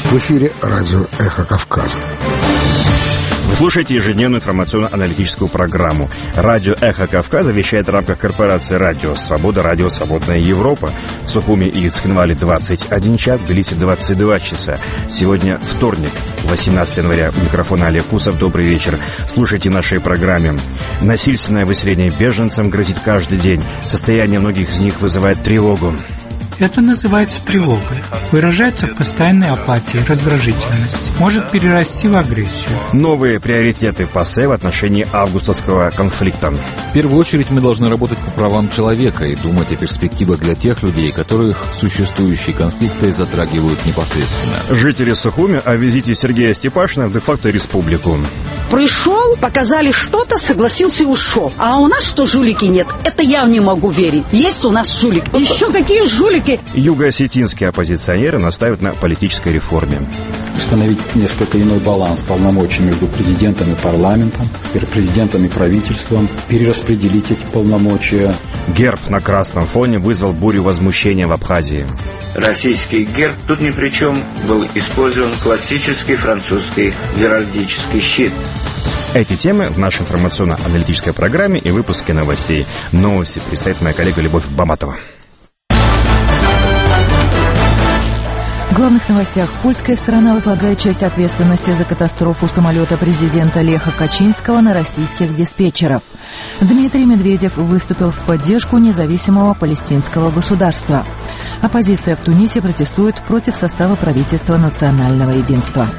В эфире радио «Эхо Кавказа». Вы слушаете ежедневную информационно-аналитическую программу. Радио «Эхо Кавказа» вещает в рамках корпорации «Радио Свобода», «Радио Свободная Европа». В Сухуми и Цхинвале 21 час, в Тбилиси 22 часа. Сегодня вторник, 18 января. У микрофона Олег Кусов. Добрый вечер. Слушайте нашей программе. Насильственное выселение беженцам грозит каждый день. Состояние многих из них вызывает тревогу. Это называется тревогой. Выражается в постоянной апатии, раздражительности. Может перерасти в агрессию. Новые приоритеты ПАСЕ в отношении августовского конфликта. В первую очередь мы должны работать по правам человека и думать о перспективах для тех людей, которых существующие конфликты затрагивают непосредственно. Жители Сухуми о визите Сергея Степашина в де-факто республику. Пришел, показали что-то, согласился и ушел. А у нас что, жулики нет? Это я не могу верить. Есть у нас жулик. Еще какие жулики? Юго-осетинские оппозиционеры настаивают на политической реформе. Установить несколько иной баланс полномочий между президентом и парламентом, президентом и правительством, перераспределить эти полномочия. Герб на красном фоне вызвал бурю возмущения в Абхазии. Российский герб тут ни при чем, был использован классический французский геральдический щит. Эти темы в нашей информационно-аналитической программе и выпуске новостей. Новости представит моя коллега Любовь Баматова. В главных новостях. Польская сторона возлагает часть ответственности за катастрофу самолета президента Леха Качинского на российских диспетчеров. Дмитрий Медведев выступил в поддержку независимого палестинского государства. Оппозиция в Тунисе протестует против состава правительства национального единства.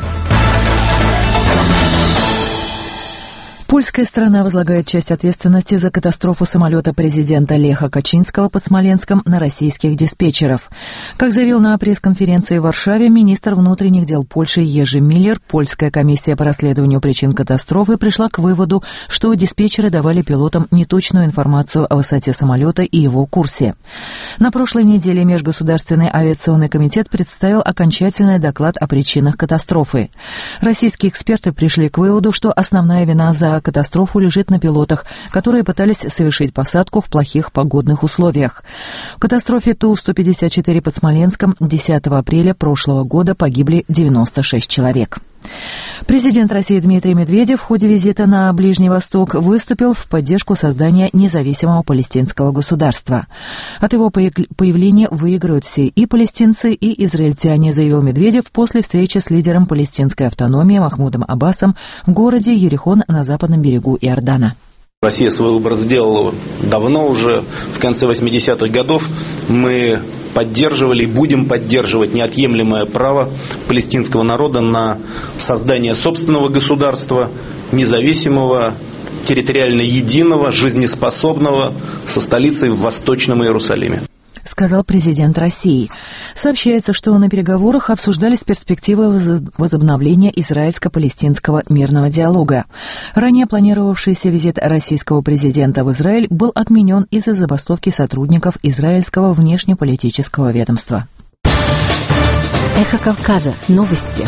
Польская сторона возлагает часть ответственности за катастрофу самолета президента Леха Качинского под Смоленском на российских диспетчеров. Как заявил на пресс-конференции в Варшаве министр внутренних дел Польши Ежи Миллер, польская комиссия по расследованию причин катастрофы пришла к выводу, что диспетчеры давали пилотам неточную информацию о высоте самолета и его курсе. На прошлой неделе Межгосударственный авиационный комитет представил окончательный доклад о причинах катастрофы. Российские эксперты пришли к выводу, что основная вина за катастрофу лежит на пилотах, которые пытались совершить посадку в плохих погодных условиях. В катастрофе Ту-154 под Смоленском 10 апреля прошлого года погибли 96 человек. Президент России Дмитрий Медведев в ходе визита на Ближний Восток выступил в поддержку создания независимого палестинского государства. От его появления выиграют все, и палестинцы, и израильтяне, заявил Медведев после встречи с лидером палестинской автономии Махмудом Аббасом в городе Ерихон на западном берегу Иордана. Россия свой выбор сделала давно уже, в конце 80-х годов. Мы поддерживали и будем поддерживать неотъемлемое право палестинского народа на создание собственного государства, независимого, территориально единого, жизнеспособного, со столицей в Восточном Иерусалиме, сказал президент России. Сообщается, что на переговорах обсуждались перспективы возобновления израильско-палестинского мирного диалога. Ранее планировавшийся визит российского президента в Израиль был отменен из-за забастовки сотрудников израильского внешнеполитического ведомства. Эхо Кавказа. Новости.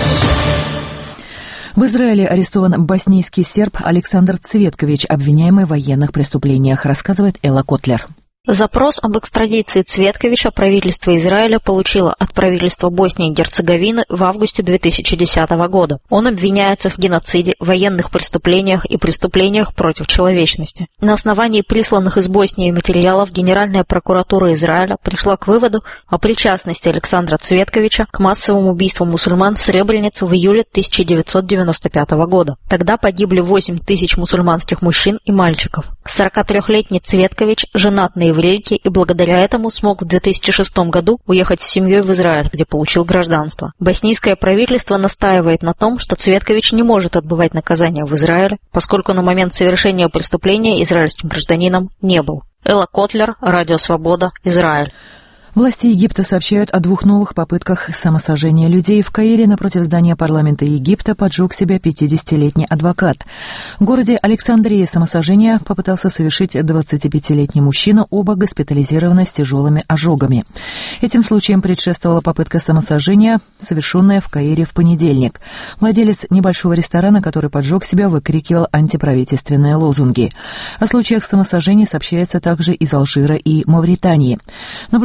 В Израиле арестован боснийский серб Александр Цветкович, обвиняемый в военных преступлениях, рассказывает Элла Котлер. Запрос об экстрадиции Цветковича правительство Израиля получило от правительства Боснии и Герцеговины в августе 2010 года. Он обвиняется в геноциде, военных преступлениях и преступлениях против человечности. На основании присланных из Боснии материалов Генеральная прокуратура Израиля пришла к выводу о причастности Александра Цветковича к массовым убийствам мусульман в Сребренице в июле 1995 года. Тогда погибли 8 тысяч мусульманских мужчин и мальчиков. 43-летний Цветкович женат на еврейке и благодаря этому смог в 2006 году уехать с семьей в Израиль, где получил гражданство. Боснийское правительство настаивает на том, что Цветкович не может отбывать наказание в Израиле, поскольку на момент совершения преступления израильским гражданином не был. Элла Котлер, Радио Свобода, Израиль. Власти Египта сообщают о 2 новых попытках самосожжения людей. В Каире напротив здания парламента Египта поджег себя 50-летний адвокат. В городе Александрии самосожжение попытался совершить 25-летний мужчина, оба госпитализированы с тяжелыми ожогами. Этим случаем предшествовала попытка самосожжения, совершенная в Каире в понедельник. Владелец небольшого ресторана, который поджег себя, выкрикивал антиправительственные лозунги. О случаях самосожжения сообщается также из Алжира и Мавритании. Наблюдатели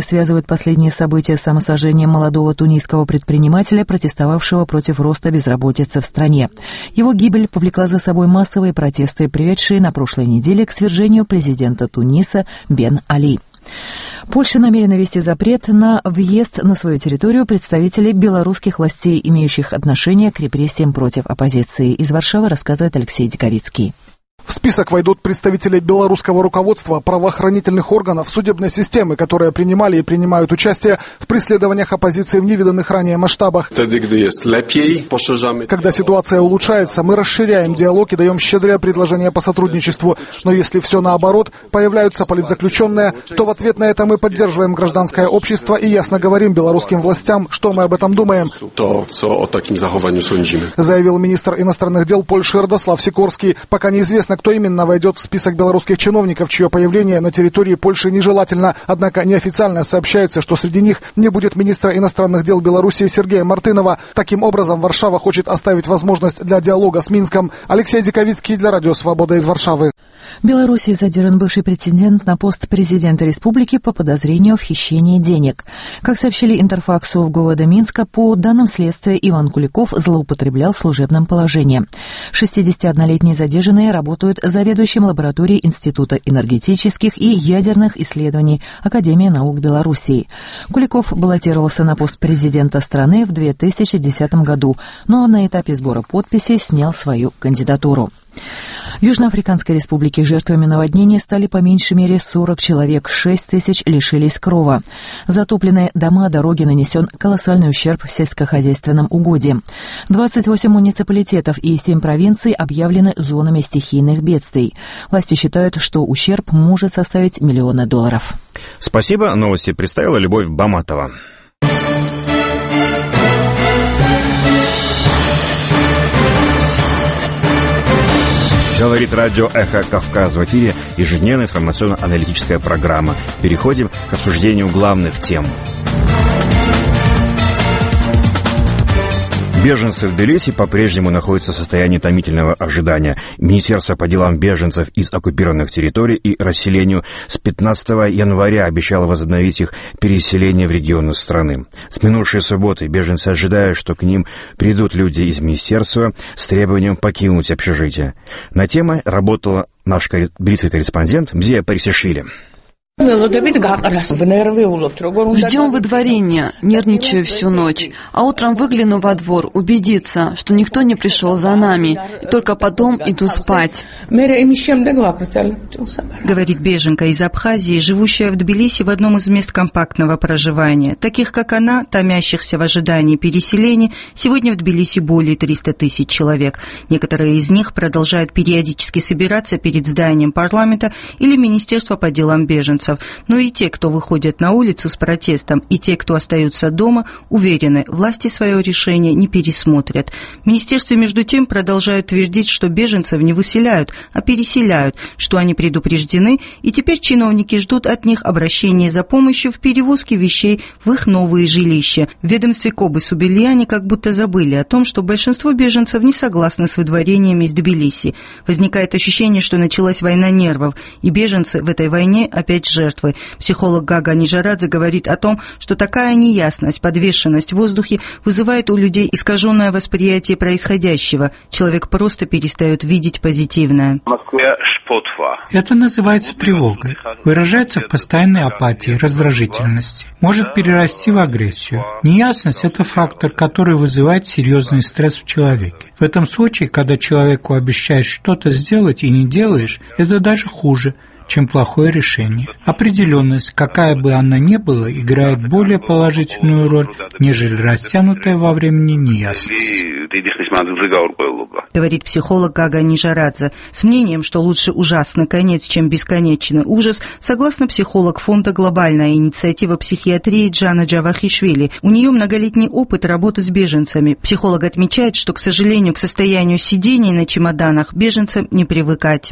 связывают последние события с самосожжением молодого тунисского предпринимателя, протестовавшего против роста безработицы в стране. Его гибель повлекла за собой массовые протесты, приведшие на прошлой неделе к свержению президента Туниса Бен Али. Польша намерена ввести запрет на въезд на свою территорию представителей белорусских властей, имеющих отношение к репрессиям против оппозиции. Из Варшавы рассказывает Алексей Диковицкий. В список войдут представители белорусского руководства, правоохранительных органов, судебной системы, которые принимали и принимают участие в преследованиях оппозиции в невиданных ранее масштабах. Когда ситуация улучшается, мы расширяем диалог и даем щедрые предложения по сотрудничеству. Но если все наоборот, появляются политзаключенные, то в ответ на это мы поддерживаем гражданское общество и ясно говорим белорусским властям, что мы об этом думаем, заявил министр иностранных дел Польши Радослав Сикорский. Пока неизвестно, кто именно войдет в список белорусских чиновников, чье появление на территории Польши нежелательно. Однако неофициально сообщается, что среди них не будет министра иностранных дел Беларуси Сергея Мартынова. Таким образом, Варшава хочет оставить возможность для диалога с Минском. Алексей Диковицкий для Радио Свобода из Варшавы. В Беларуси задержан бывший претендент на пост президента республики по подозрению в хищении денег. Как сообщили Интерфаксу в ГУВД Минска, по данным следствия, Иван Куликов злоупотреблял служебным положением. 61-летний задержанный работает заведующим лабораторией Института энергетических и ядерных исследований Академии наук Белоруссии. Куликов баллотировался на пост президента страны в 2010 году, но на этапе сбора подписей снял свою кандидатуру. В Южноафриканской республике жертвами наводнения стали по меньшей мере 40 человек, 6 тысяч лишились крова. Затопленные дома, дороги, нанесен колоссальный ущерб сельскохозяйственным угодьям. 28 муниципалитетов и 7 провинций объявлены зонами стихийных бедствий. Власти считают, что ущерб может составить миллионы долларов. Спасибо. Новости представила Любовь Баматова. Говорит радио «Эхо Кавказ». В эфире ежедневная информационно-аналитическая программа. Переходим к обсуждению главных тем. Беженцы в Тбилиси по-прежнему находятся в состоянии томительного ожидания. Министерство по делам беженцев из оккупированных территорий и расселению с 15 января обещало возобновить их переселение в регионы страны. С минувшей субботы беженцы ожидают, что к ним придут люди из министерства с требованием покинуть общежитие. На тему работала наш тбилисский корреспондент Мзия Парисишвили. Ждем выдворения, нервничаю всю ночь, а утром выгляну во двор, убедиться, что никто не пришел за нами, и только потом иду спать. Говорит беженка из Абхазии, живущая в Тбилиси в одном из мест компактного проживания. Таких, как она, томящихся в ожидании переселения, сегодня в Тбилиси более 300 тысяч человек. Некоторые из них продолжают периодически собираться перед зданием парламента или Министерства по делам беженцев. Но и те, кто выходят на улицу с протестом, и те, кто остаются дома, уверены, власти свое решение не пересмотрят. В министерстве, между тем, продолжают твердить, что беженцев не выселяют, а переселяют, что они предупреждены, и теперь чиновники ждут от них обращения за помощью в перевозке вещей в их новые жилища. В ведомстве Кобы Субельяни как будто забыли о том, что большинство беженцев не согласны с выдворениями из Тбилиси. Возникает ощущение, что началась война нервов, и беженцы в этой войне опять жертвы. Психолог Гага Нижарадзе говорит о том, что такая неясность, подвешенность в воздухе вызывает у людей искаженное восприятие происходящего. Человек просто перестает видеть позитивное. Это называется тревогой. Выражается в постоянной апатии, раздражительности. Может перерасти в агрессию. Неясность – это фактор, который вызывает серьезный стресс в человеке. В этом случае, когда человеку обещаешь что-то сделать и не делаешь, это даже хуже, чем плохое решение. Определенность, какая бы она ни была, играет более положительную роль, нежели растянутая во времени неясность. Говорит психолог Гага Нижарадзе. С мнением, что лучше ужасный конец, чем бесконечный ужас, согласно психолог фонда «Глобальная инициатива психиатрии» Джана Джавахишвили. У нее многолетний опыт работы с беженцами. Психолог отмечает, что, к сожалению, к состоянию сидений на чемоданах беженцам не привыкать.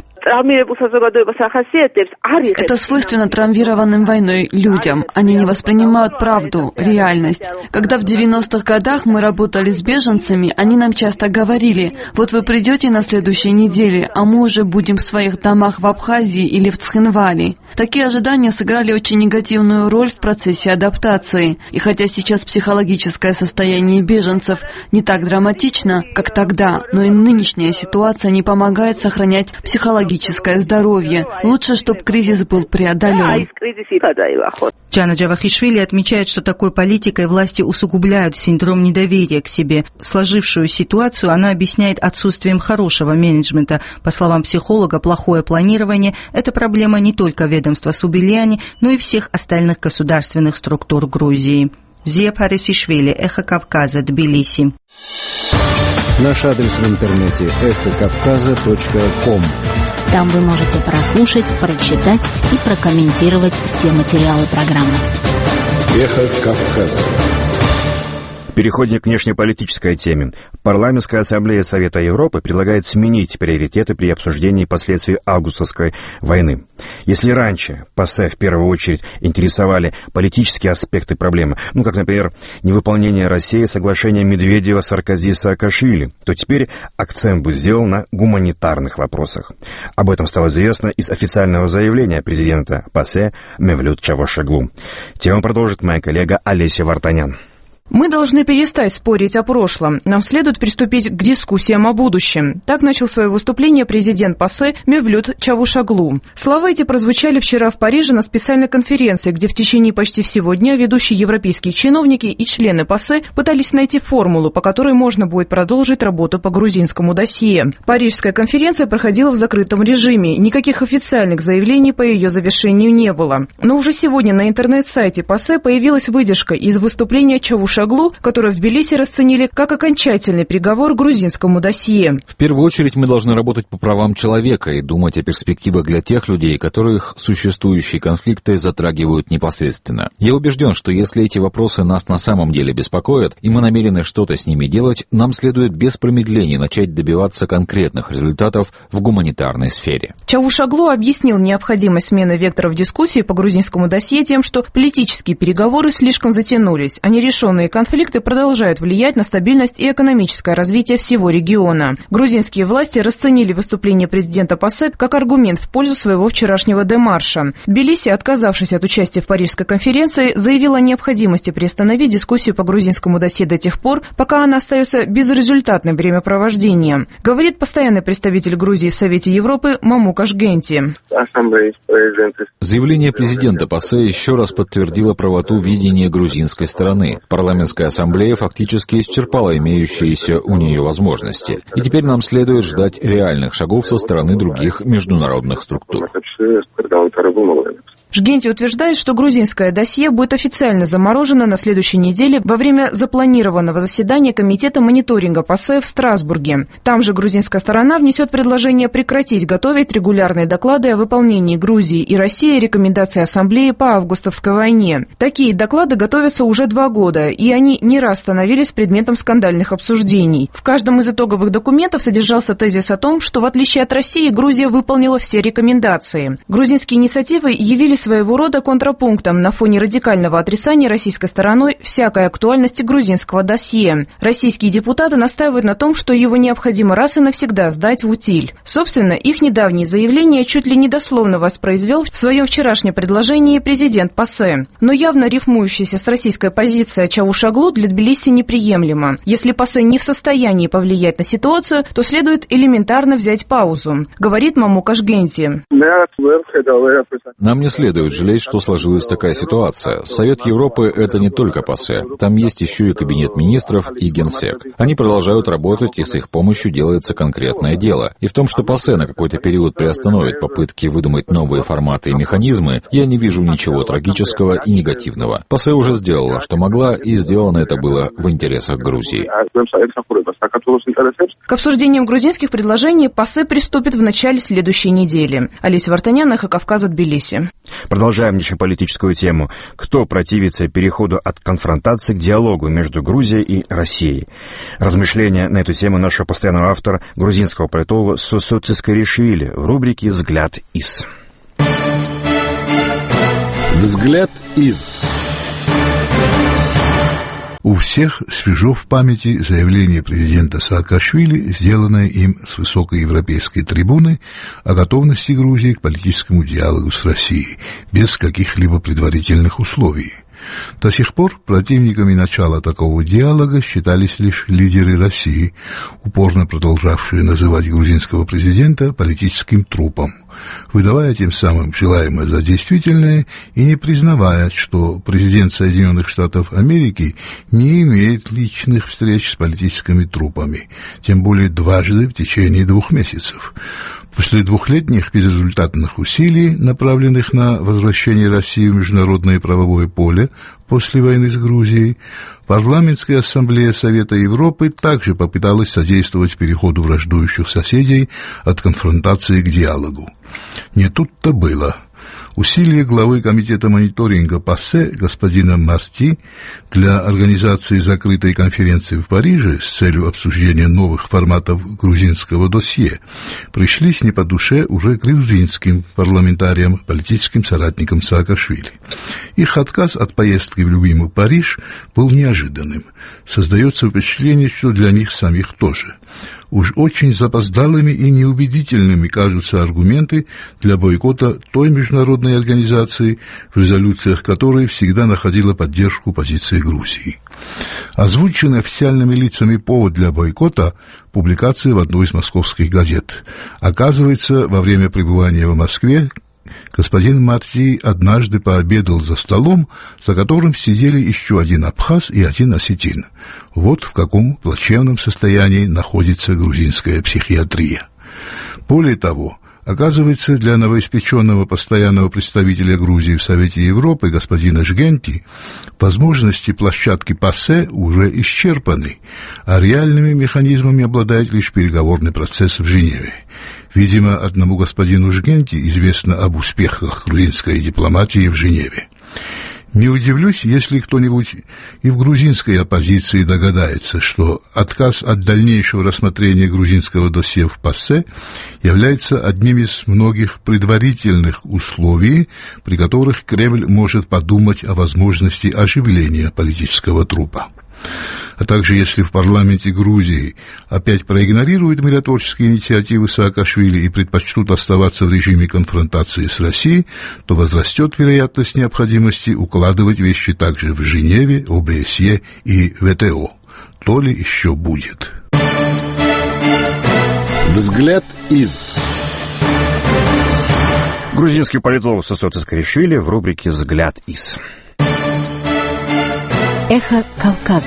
Это свойственно травмированным войной людям. Они не воспринимают правду, реальность. Когда в 90-х годах мы работали с беженцами, они нам часто говорили: вот вы придете на следующей неделе, а мы уже будем в своих домах в Абхазии или в Цхинвале. Такие ожидания сыграли очень негативную роль в процессе адаптации. И хотя сейчас психологическое состояние беженцев не так драматично, как тогда, но и нынешняя ситуация не помогает сохранять психологическое здоровье. Лучше, чтобы кризис был преодолен. Джана Джавахишвили отмечает, что такой политикой власти усугубляют синдром недоверия к себе. Сложившую ситуацию она объясняет отсутствием хорошего менеджмента. По словам психолога, плохое планирование – это проблема не только ведомства Субильяни, но и всех остальных государственных структур Грузии. Зия Парисишвили, Эхо Кавказа, Тбилиси. Наш адрес в интернете эхокавказа.ком. Там вы можете прослушать, прочитать и прокомментировать все материалы программы. Эхо Кавказа. Переходим к внешнеполитической теме. Парламентская ассамблея Совета Европы предлагает сменить приоритеты при обсуждении последствий августовской войны. Если раньше ПАСЕ в первую очередь интересовали политические аспекты проблемы, как, например, невыполнение России соглашения Медведева-Саркози-Саакашвили, то теперь акцент будет сделан на гуманитарных вопросах. Об этом стало известно из официального заявления президента ПАСЕ Мевлют Чавушоглу. Тему продолжит моя коллега Олеся Вартанян. Мы должны перестать спорить о прошлом. Нам следует приступить к дискуссиям о будущем. Так начал свое выступление президент ПАСЕ Мевлют Чавушоглу. Слова эти прозвучали вчера в Париже на специальной конференции, где в течение почти всего дня ведущие европейские чиновники и члены ПАСЕ пытались найти формулу, по которой можно будет продолжить работу по грузинскому досье. Парижская конференция проходила в закрытом режиме. Никаких официальных заявлений по ее завершению не было. Но уже сегодня на интернет-сайте ПАСЕ появилась выдержка из выступления Чавушоглу, которое в Тбилиси расценили как окончательный приговор грузинскому досье. В первую очередь мы должны работать по правам человека и думать о перспективах для тех людей, которых существующие конфликты затрагивают непосредственно. Я убежден, что если эти вопросы нас на самом деле беспокоят, и мы намерены что-то с ними делать, нам следует без промедлений начать добиваться конкретных результатов в гуманитарной сфере. Чавушоглу объяснил необходимость смены векторов дискуссии по грузинскому досье тем, что политические переговоры слишком затянулись, а нерешенные конфликты продолжают влиять на стабильность и экономическое развитие всего региона. Грузинские власти расценили выступление президента ПАСЕ как аргумент в пользу своего вчерашнего демарша. Тбилиси, отказавшись от участия в Парижской конференции, заявила о необходимости приостановить дискуссию по грузинскому досье до тех пор, пока она остается безрезультатным времяпровождением, говорит постоянный представитель Грузии в Совете Европы Мамукаш Генти. Заявление президента ПАСЕ еще раз подтвердило правоту видения грузинской стороны. Парламентская ассамблея фактически исчерпала имеющиеся у нее возможности. И теперь нам следует ждать реальных шагов со стороны других международных структур. Жгенти утверждает, что грузинское досье будет официально заморожено на следующей неделе во время запланированного заседания Комитета мониторинга ПАСЕ в Страсбурге. Там же грузинская сторона внесет предложение прекратить готовить регулярные доклады о выполнении Грузии и России рекомендаций Ассамблеи по августовской войне. Такие доклады готовятся уже 2 года, и они не раз становились предметом скандальных обсуждений. В каждом из итоговых документов содержался тезис о том, что в отличие от России Грузия выполнила все рекомендации. Грузинские инициативы явились своего рода контрапунктом на фоне радикального отрицания российской стороной всякой актуальности грузинского досье. Российские депутаты настаивают на том, что его необходимо раз и навсегда сдать в утиль. Собственно, их недавние заявления чуть ли не дословно воспроизвел в своем вчерашнем предложении президент ПАСЕ. Но явно рифмующаяся с российской позиция Чавушоглу для Тбилиси неприемлема. Если ПАСЕ не в состоянии повлиять на ситуацию, то следует элементарно взять паузу, говорит Мамукаш Генти. Нам не следует жалеть, что сложилась такая ситуация. Совет Европы — это не только ПАСЕ. Там есть еще и Кабинет министров и Генсек. Они продолжают работать, и с их помощью делается конкретное дело. И в том, что ПАСЕ на какой-то период приостановит попытки выдумать новые форматы и механизмы, я не вижу ничего трагического и негативного. ПАСЕ уже сделала, что могла, и сделано это было в интересах Грузии. К обсуждениям грузинских предложений ПАСЕ приступит в начале следующей недели. Олеся Вартанян, Эхо Кавказа, Тбилиси. Продолжаем политическую тему. Кто противится переходу от конфронтации к диалогу между Грузией и Россией? Размышления на эту тему нашего постоянного автора, грузинского политолога Сусу Цискаришвили в рубрике «Взгляд из». «Взгляд из». У всех свежо в памяти заявление президента Саакашвили, сделанное им с высокой европейской трибуны о готовности Грузии к политическому диалогу с Россией, без каких-либо предварительных условий. До сих пор противниками начала такого диалога считались лишь лидеры России, упорно продолжавшие называть грузинского президента политическим трупом, выдавая тем самым желаемое за действительное и не признавая, что президент Соединенных Штатов Америки не имеет личных встреч с политическими трупами, тем более дважды в течение 2 месяцев. После 2-летних безрезультатных усилий, направленных на возвращение России в международное правовое поле после войны с Грузией, Парламентская ассамблея Совета Европы также попыталась содействовать переходу враждующих соседей от конфронтации к диалогу. Не тут-то было. Усилия главы комитета мониторинга ПАСЕ господина Марти для организации закрытой конференции в Париже с целью обсуждения новых форматов грузинского досье пришлись не по душе уже грузинским парламентариям, политическим соратникам Саакашвили. Их отказ от поездки в любимый Париж был неожиданным. Создается впечатление, что для них самих тоже. Уж очень запоздалыми и неубедительными кажутся аргументы для бойкота той международной организации, в резолюциях которой всегда находила поддержку позиции Грузии. Озвученный официальными лицами повод для бойкота – публикация в одной из московских газет. Оказывается, во время пребывания в Москве господин Марти однажды пообедал за столом, за которым сидели еще один абхаз и один осетин. Вот в каком плачевном состоянии находится грузинская психиатрия. Более того, оказывается, для новоиспеченного постоянного представителя Грузии в Совете Европы господина Жгенти возможности площадки ПАСЕ уже исчерпаны, а реальными механизмами обладает лишь переговорный процесс в Женеве. Видимо, одному господину Жгенти известно об успехах грузинской дипломатии в Женеве. Не удивлюсь, если кто-нибудь и в грузинской оппозиции догадается, что отказ от дальнейшего рассмотрения грузинского досье в ПАСЕ является одним из многих предварительных условий, при которых Кремль может подумать о возможности оживления политического трупа. А также, если в парламенте Грузии опять проигнорируют миротворческие инициативы Саакашвили и предпочтут оставаться в режиме конфронтации с Россией, то возрастет вероятность необходимости укладывать вещи также в Женеве, ОБСЕ и ВТО. То ли еще будет. Взгляд из... Грузинский политолог Сосот Искаришвили в рубрике «Взгляд из». Эхо Кавказа.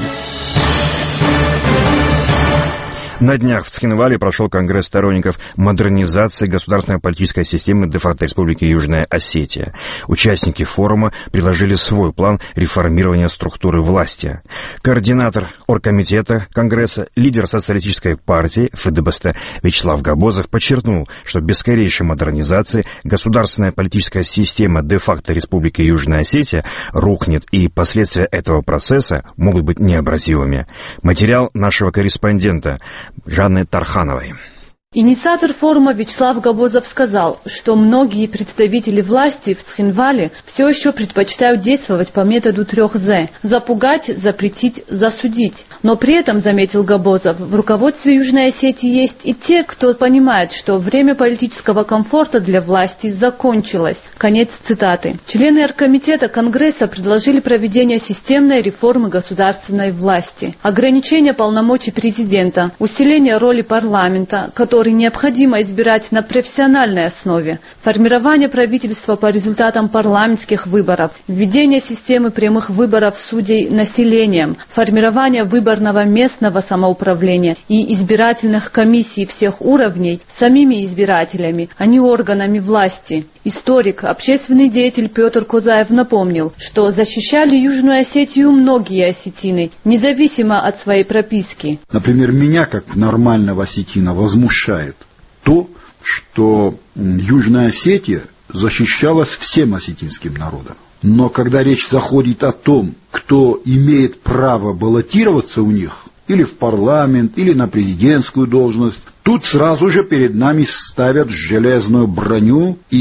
На днях в Цхинвале прошел конгресс сторонников модернизации государственной политической системы де-факто Республики Южная Осетия. Участники форума предложили свой план реформирования структуры власти. Координатор оргкомитета Конгресса, лидер социалистической партии ФДБСТ Вячеслав Габозов подчеркнул, что без скорейшей модернизации государственная политическая система де-факто Республики Южная Осетия рухнет, и последствия этого процесса могут быть необратимыми. Материал нашего корреспондента Жанны Тархановой. Инициатор форума Вячеслав Габозов сказал, что многие представители власти в Цхинвале все еще предпочитают действовать по методу 3З – запугать, запретить, засудить. Но при этом, заметил Габозов, в руководстве Южной Осетии есть и те, кто понимает, что время политического комфорта для власти закончилось. Конец цитаты. Члены оргкомитета Конгресса предложили проведение системной реформы государственной власти, ограничение полномочий президента, усиление роли парламента, который необходимо избирать на профессиональной основе, формирование правительства по результатам парламентских выборов, введение системы прямых выборов судей населением, формирование выборного местного самоуправления и избирательных комиссий всех уровней самими избирателями, а не органами власти. Историк, общественный деятель Петр Козаев напомнил, что защищали Южную Осетию многие осетины, независимо от своей прописки. Например, меня, как нормального осетина, возмущает то, что Южная Осетия защищалась всем осетинским народом. Но когда речь заходит о том, кто имеет право баллотироваться у них, или в парламент, или на президентскую должность, тут сразу же перед нами ставят железную броню и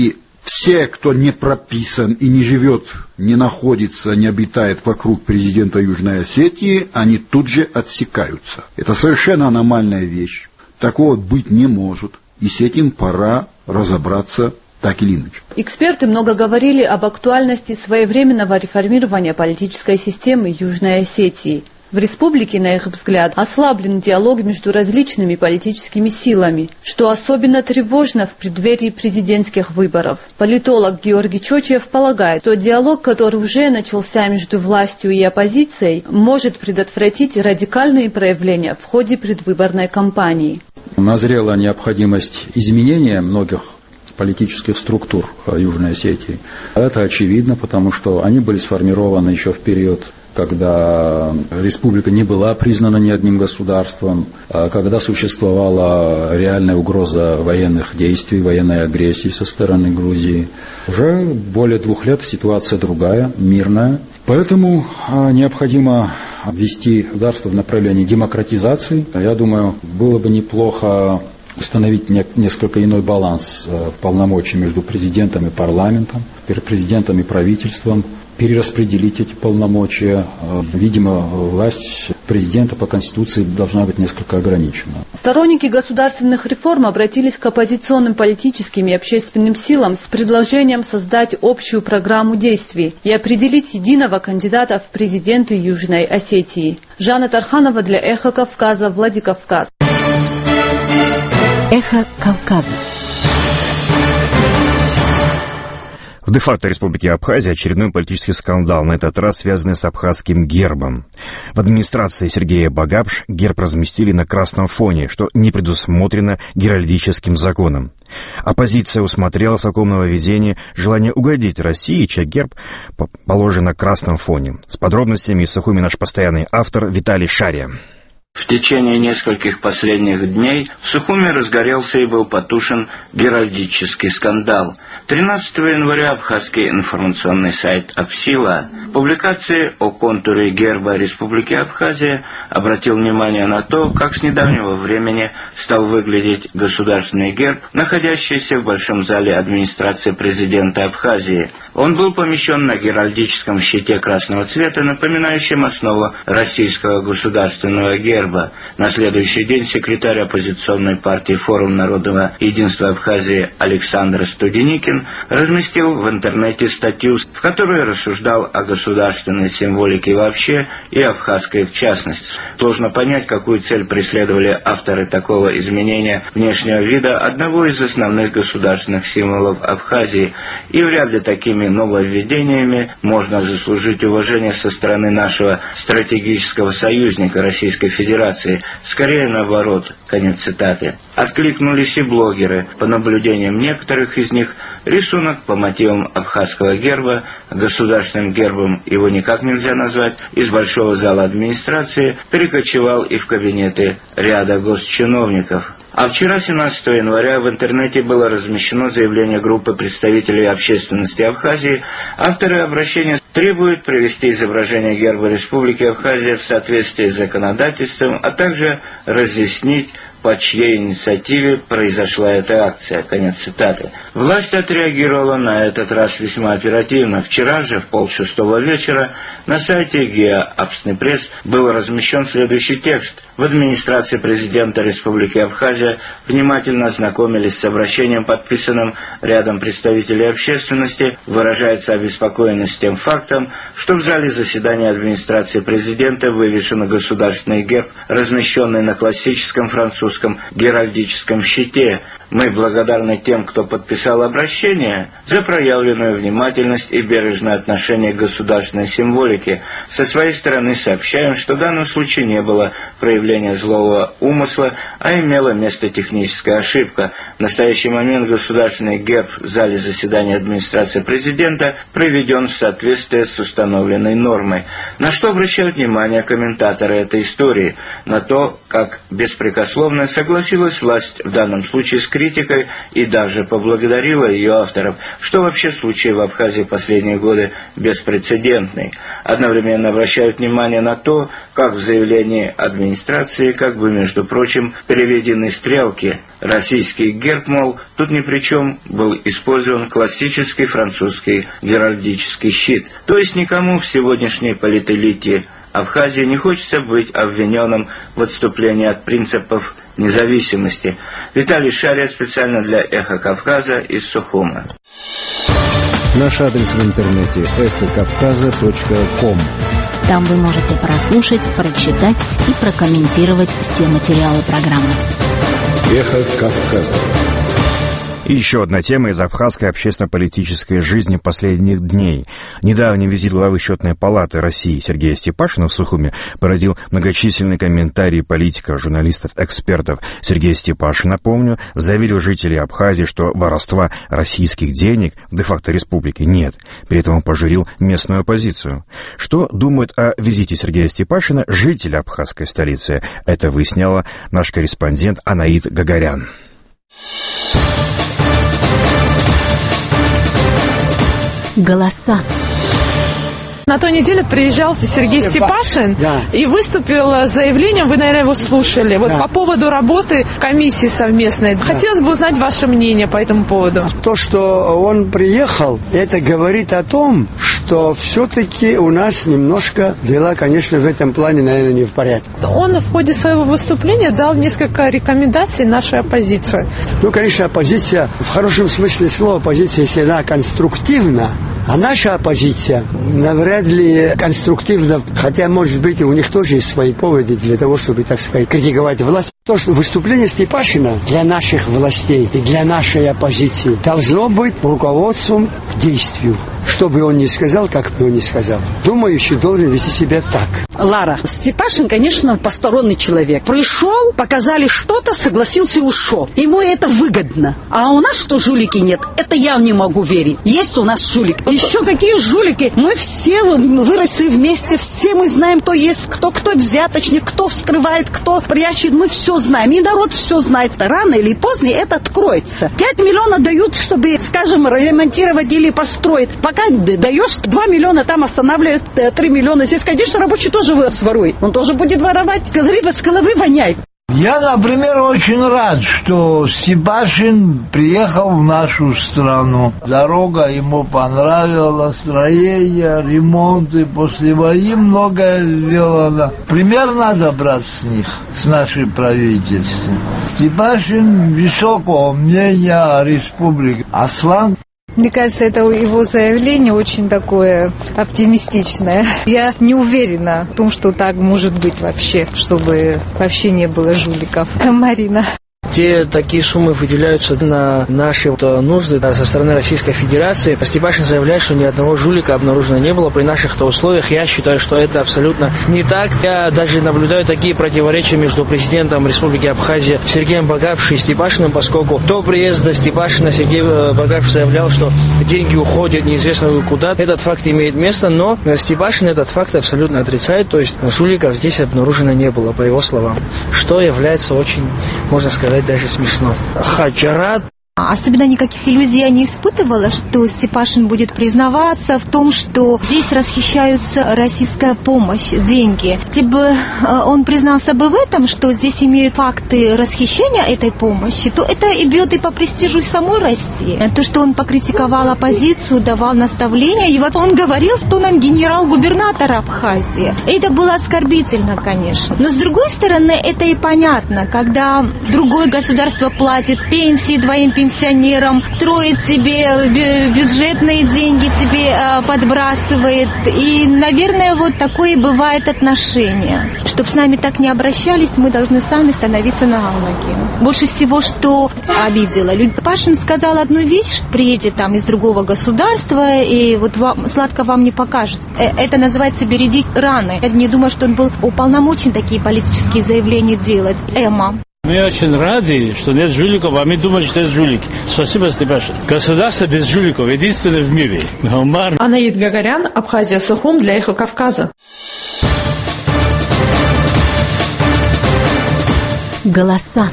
Все, кто не прописан и не живет, не находится, не обитает вокруг президента Южной Осетии, они тут же отсекаются. Это совершенно аномальная вещь. Такого быть не может. И с этим пора разобраться так или иначе. Эксперты много говорили об актуальности своевременного реформирования политической системы Южной Осетии. В республике, на их взгляд, ослаблен диалог между различными политическими силами, что особенно тревожно в преддверии президентских выборов. Политолог Георгий Чочев полагает, что диалог, который уже начался между властью и оппозицией, может предотвратить радикальные проявления в ходе предвыборной кампании. Назрела необходимость изменения многих политических структур Южной Осетии. Это очевидно, потому что они были сформированы еще в период, когда республика не была признана ни одним государством, когда существовала реальная угроза военных действий, военной агрессии со стороны Грузии. Уже более 2 лет ситуация другая, мирная. Поэтому необходимо ввести государство в направлении демократизации. Я думаю, было бы неплохо установить несколько иной баланс полномочий между президентом и парламентом, президентом и правительством, перераспределить эти полномочия. Видимо, власть президента по Конституции должна быть несколько ограничена. Сторонники государственных реформ обратились к оппозиционным политическим и общественным силам с предложением создать общую программу действий и определить единого кандидата в президенты Южной Осетии. Жанна Тарханова для «Эхо Кавказа», Владикавказ. Эхо Кавказа. В де-факто Республике Абхазия очередной политический скандал, на этот раз связанный с абхазским гербом. В администрации Сергея Багапш герб разместили на красном фоне, что не предусмотрено геральдическим законом. Оппозиция усмотрела в таком нововведении желание угодить России, чей герб положен на красном фоне. С подробностями из Сухуми наш постоянный автор Виталий Шария. В течение нескольких последних дней в Сухуми разгорелся и был потушен геральдический скандал. 13 января абхазский информационный сайт «Апсила» в публикации о контуре герба Республики Абхазия обратил внимание на то, как с недавнего времени стал выглядеть государственный герб, находящийся в Большом зале администрации президента Абхазии. Он был помещен на геральдическом щите красного цвета, напоминающем основу российского государственного герба. На следующий день секретарь оппозиционной партии «Форум народного единства Абхазии» Александр Студеникин разместил в интернете статью, в которой рассуждал о государственной символике вообще и абхазской в частности. Сложно понять, какую цель преследовали авторы такого изменения внешнего вида одного из основных государственных символов Абхазии, и вряд ли такими нововведениями можно заслужить уважение со стороны нашего стратегического союзника Российской Федерации. Скорее наоборот. Конец цитаты. Откликнулись и блогеры. По наблюдениям некоторых из них, рисунок по мотивам абхазского герба, государственным гербом его никак нельзя назвать, из большого зала администрации перекочевал и в кабинеты ряда госчиновников. А вчера, 17 января, в интернете было размещено заявление группы представителей общественности Абхазии. Авторы обращения требуют привести изображение герба Республики Абхазия в соответствии с законодательством, а также разъяснить, по чьей инициативе произошла эта акция. Конец цитаты. Власть отреагировала на этот раз весьма оперативно. Вчера же в 5:30 вечера на сайте ГИА Абснепресс был размещен следующий текст. В администрации президента Республики Абхазия внимательно ознакомились с обращением, подписанным рядом представителей общественности. Выражается обеспокоенность тем фактом, что в зале заседания администрации президента вывешен государственный герб, размещенный на классическом французском геральдическом щите. Мы благодарны тем, кто подписал обращение, за проявленную внимательность и бережное отношение к государственной символике. Со своей стороны сообщаем, что в данном случае не было проявления злого умысла, а имела место техническая ошибка. В настоящий момент государственный герб в зале заседания администрации президента приведен в соответствии с установленной нормой. На что обращают внимание комментаторы этой истории? На то, как беспрекословно согласилась власть в данном случае с критикой и даже поблагодарила ее авторов, что вообще случай в Абхазии последние годы беспрецедентный. Одновременно обращают внимание на то, как в заявлении администрации, как бы, между прочим, переведены стрелки. Российский герб, мол, тут ни при чем, был использован классический французский геральдический щит. То есть никому в сегодняшней политэлите Абхазии не хочется быть обвиненным в отступлении от принципов независимости. Виталий Шария специально для «Эхо Кавказа» из Сухума. Наш адрес в интернете эхокавказа.ком. Там вы можете прослушать, прочитать и прокомментировать все материалы программы. Эхо Кавказа. И еще одна тема из абхазской общественно-политической жизни последних дней. Недавний визит главы Счетной палаты России Сергея Степашина в Сухуме породил многочисленные комментарии политиков, журналистов, экспертов. Сергей Степашин, напомню, заверил жителей Абхазии, что воровства российских денег в де-факто республике нет. При этом он пожурил местную оппозицию. Что думают о визите Сергея Степашина жители абхазской столицы? Это выясняла наш корреспондент Анаид Гагарян. Голоса. На той неделе приезжал Сергей Степашин и выступил с заявлением, вы, наверное, его слушали, по поводу работы комиссии совместной. Хотелось бы узнать ваше мнение по этому поводу. То, что он приехал, это говорит о том, что все-таки у нас немножко дела, конечно, в этом плане, наверное, не в порядке. Он в ходе своего выступления дал несколько рекомендаций нашей оппозиции. Конечно, оппозиция, в хорошем смысле слова, оппозиция, если она конструктивна, а наша оппозиция навряд ли конструктивна, хотя, может быть, у них тоже есть свои поводы для того, чтобы, так сказать, критиковать власть. То, что выступление Степашина для наших властей и для нашей оппозиции должно быть руководством к действию. Что бы он ни сказал, как бы он ни сказал. Думающий должен вести себя так. Лара, Степашин, конечно, посторонний человек. Пришел, показали что-то, согласился и ушел. Ему это выгодно. А у нас что, жулики нет? Это я не могу верить. Есть у нас жулик. Еще какие жулики? Мы все выросли вместе, все мы знаем, кто есть, кто взяточник, кто вскрывает, кто прячет. Мы все знаем. И народ все знает. Рано или поздно это откроется. 5 миллионов дают, чтобы, скажем, ремонтировать или построить. Пока даешь 2 миллиона, там останавливают 3 миллиона. Здесь, конечно, рабочий тоже сворует. Он тоже будет воровать. Рыба с головы воняет. Я, например, очень рад, что Степашин приехал в нашу страну. Дорога ему понравилась, строение, ремонты, после войны многое сделано. Пример надо брать с них, с нашей правительства. Степашин высокого мнения о республике. Аслан. Мне кажется, это его заявление очень такое оптимистичное. Я не уверена в том, что так может быть вообще, чтобы вообще не было жуликов. Марина. Те такие суммы выделяются на наши нужды со стороны Российской Федерации. Степашин заявляет, что ни одного жулика обнаружено не было при наших-то условиях. Я считаю, что это абсолютно не так. Я даже наблюдаю такие противоречия между президентом Республики Абхазия Сергеем Багапши и Степашиным, поскольку до приезда Степашина Сергей Багапши заявлял, что деньги уходят неизвестно куда. Этот факт имеет место, но Степашин этот факт абсолютно отрицает. То есть жуликов здесь обнаружено не было, по его словам. Что является очень, можно сказать, даже смешно. Хаджарат. Особенно никаких иллюзий я не испытывала, что Степашин будет признаваться в том, что здесь расхищаются российская помощь, деньги. Если бы он признался бы в этом, что здесь имеют факты расхищения этой помощи, то это и бьет и по престижу самой России. То, что он покритиковал оппозицию, давал наставления, и вот он говорил тоном генерал-губернатора Абхазии. Это было оскорбительно, конечно. Но с другой стороны, это и понятно, когда другое государство платит пенсии двоим пенсионерам, строит себе бюджетные деньги, тебе подбрасывает. И, наверное, вот такое и бывает отношение. Чтобы с нами так не обращались, мы должны сами становиться на ноги. Больше всего, что обидело. Пашин сказал одну вещь, что приедет там из другого государства, и вот сладко вам не покажется. Это называется бередить раны. Я не думаю, что он был уполномочен такие политические заявления делать. Мы очень рады, что нет жуликов, а мы думали, что есть жулики. Спасибо, Степашин. Государство без жуликов единственное в мире. Анаид Гагарян, Абхазия, Сухум для Эхо Кавказа. Голоса.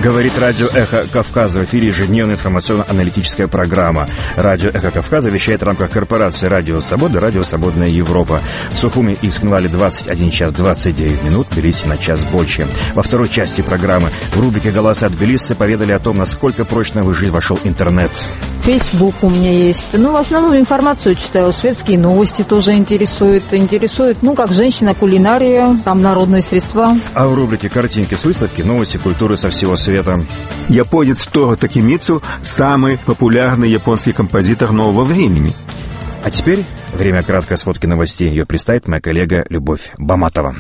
Говорит радио «Эхо Кавказа». В эфире ежедневная информационно-аналитическая программа. Радио «Эхо Кавказа» вещает в рамках корпорации «Радио Свобода», «Радио Свободная Европа». В Сухуми и Цхинвале 21 час 29 минут, в Тбилиси на час больше. Во второй части программы в рубрике «Голоса Тбилиси» поведали о том, насколько прочно в жизнь вошел интернет. Фейсбук у меня есть. В основном информацию читаю. Светские новости тоже интересуют. Как женщина, кулинария, там народные средства. А в рубрике «Картинки с выставки» новости культуры со всего света. Японец Торо Такемицу – самый популярный японский композитор нового времени. А теперь время краткой сводки новостей. Ее представит моя коллега Любовь Баматова.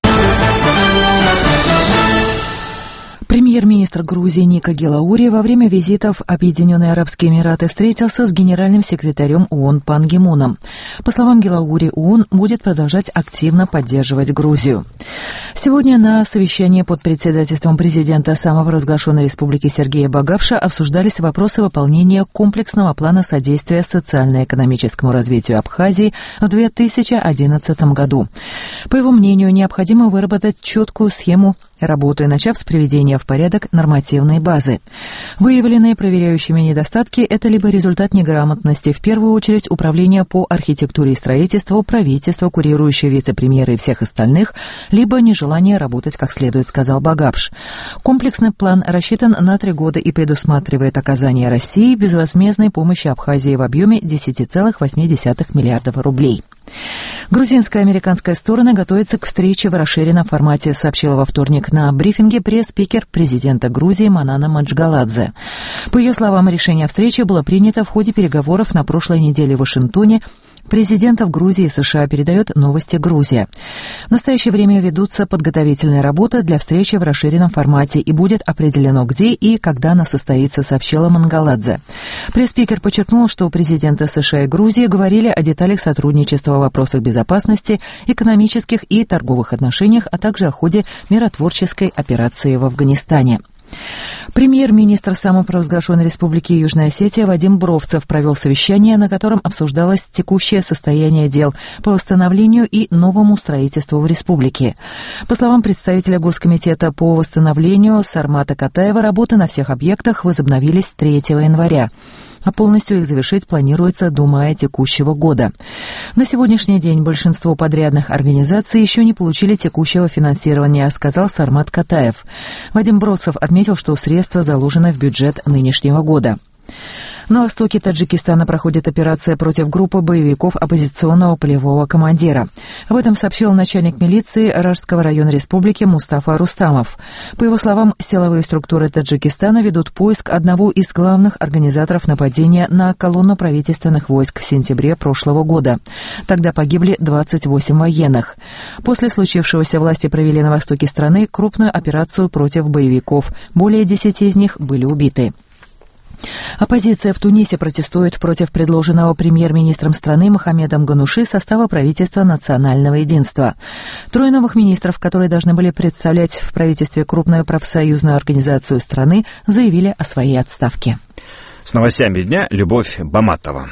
Премьер-министр Грузии Ника Гелаури во время визита в Объединенные Арабские Эмираты встретился с генеральным секретарем ООН Пан Ги Муном. По словам Гелаури, ООН будет продолжать активно поддерживать Грузию. Сегодня на совещании под председательством президента самопровозглашенной республики Сергея Багавша обсуждались вопросы выполнения комплексного плана содействия социально-экономическому развитию Абхазии в 2011 году. По его мнению, необходимо выработать четкую схему работы, начав с приведения в порядок нормативной базы. Выявленные проверяющими недостатки – это либо результат неграмотности, в первую очередь управления по архитектуре и строительству, правительства, курирующие вице-премьеры и всех остальных, либо нежелание работать как следует, сказал Багавш. Комплексный план рассчитан на 3 года и предусматривает оказание России безвозмездной помощи Абхазии в объеме 10,8 миллиардов рублей. Грузинская и американская стороны готовятся к встрече в расширенном формате, сообщила во вторник на брифинге пресс-спикер президента Грузии Манана Маджгаладзе. По ее словам, решение о встрече было принято в ходе переговоров на прошлой неделе в Вашингтоне президентов Грузии и США, передает новости Грузия. В настоящее время ведутся подготовительные работы для встречи в расширенном формате и будет определено, где и когда она состоится, сообщила Мангаладзе. Пресс-спикер подчеркнул, что президенты США и Грузии говорили о деталях сотрудничества в вопросах безопасности, экономических и торговых отношениях, а также о ходе миротворческой операции в Афганистане. Премьер-министр самопровозглашенной республики Южная Осетия Вадим Бровцев провел совещание, на котором обсуждалось текущее состояние дел по восстановлению и новому строительству в республике. По словам представителя Госкомитета по восстановлению Сармата Катаева, работы на всех объектах возобновились 3 января. А полностью их завершить планируется до мая текущего года. На сегодняшний день большинство подрядных организаций еще не получили текущего финансирования, сказал Сармат Катаев. Вадим Бровцев отметил, что средства заложены в бюджет нынешнего года. На востоке Таджикистана проходит операция против группы боевиков оппозиционного полевого командира. Об этом сообщил начальник милиции Рашского района республики Мустафа Рустамов. По его словам, силовые структуры Таджикистана ведут поиск одного из главных организаторов нападения на колонну правительственных войск в сентябре прошлого года. Тогда погибли 28 военных. После случившегося власти провели на востоке страны крупную операцию против боевиков. Более 10 из них были убиты. Оппозиция в Тунисе протестует против предложенного премьер-министром страны Мохаммедом Гануши состава правительства национального единства. 3 новых министров, которые должны были представлять в правительстве крупную профсоюзную организацию страны, заявили о своей отставке. С новостями дня Любовь Баматова.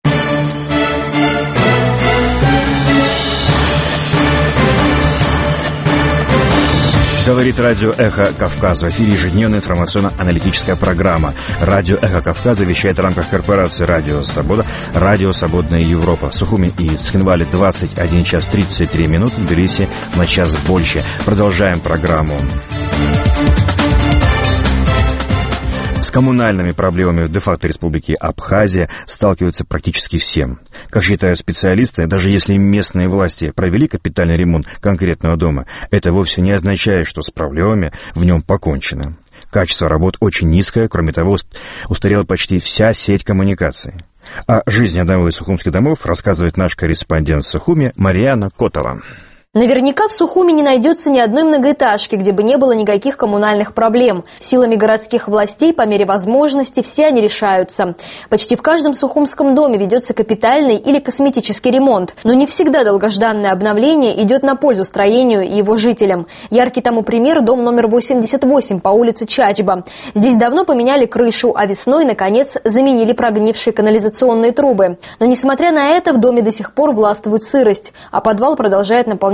Говорит радио «Эхо Кавказа». В эфире ежедневная информационно-аналитическая программа. Радио «Эхо Кавказа» вещает в рамках корпорации «Радио Свобода», «Радио Свободная Европа». В Сухуми и Цхинвале 21 час 33 минут, в Тбилиси на час больше. Продолжаем программу. С коммунальными проблемами в де-факто республики Абхазия сталкиваются практически всем. Как считают специалисты, даже если местные власти провели капитальный ремонт конкретного дома, это вовсе не означает, что с проблемами в нем покончено. Качество работ очень низкое, кроме того, устарела почти вся сеть коммуникаций. О жизни одного из сухумских домов рассказывает наш корреспондент в Сухуме Марьяна Котова. Наверняка в Сухуми не найдется ни одной многоэтажки, где бы не было никаких коммунальных проблем. Силами городских властей по мере возможности все они решаются. Почти в каждом сухумском доме ведется капитальный или косметический ремонт. Но не всегда долгожданное обновление идет на пользу строению и его жителям. Яркий тому пример – дом номер 88 по улице Чачба. Здесь давно поменяли крышу, а весной, наконец, заменили прогнившие канализационные трубы. Но, несмотря на это, в доме до сих пор властвует сырость, а подвал продолжает наполняться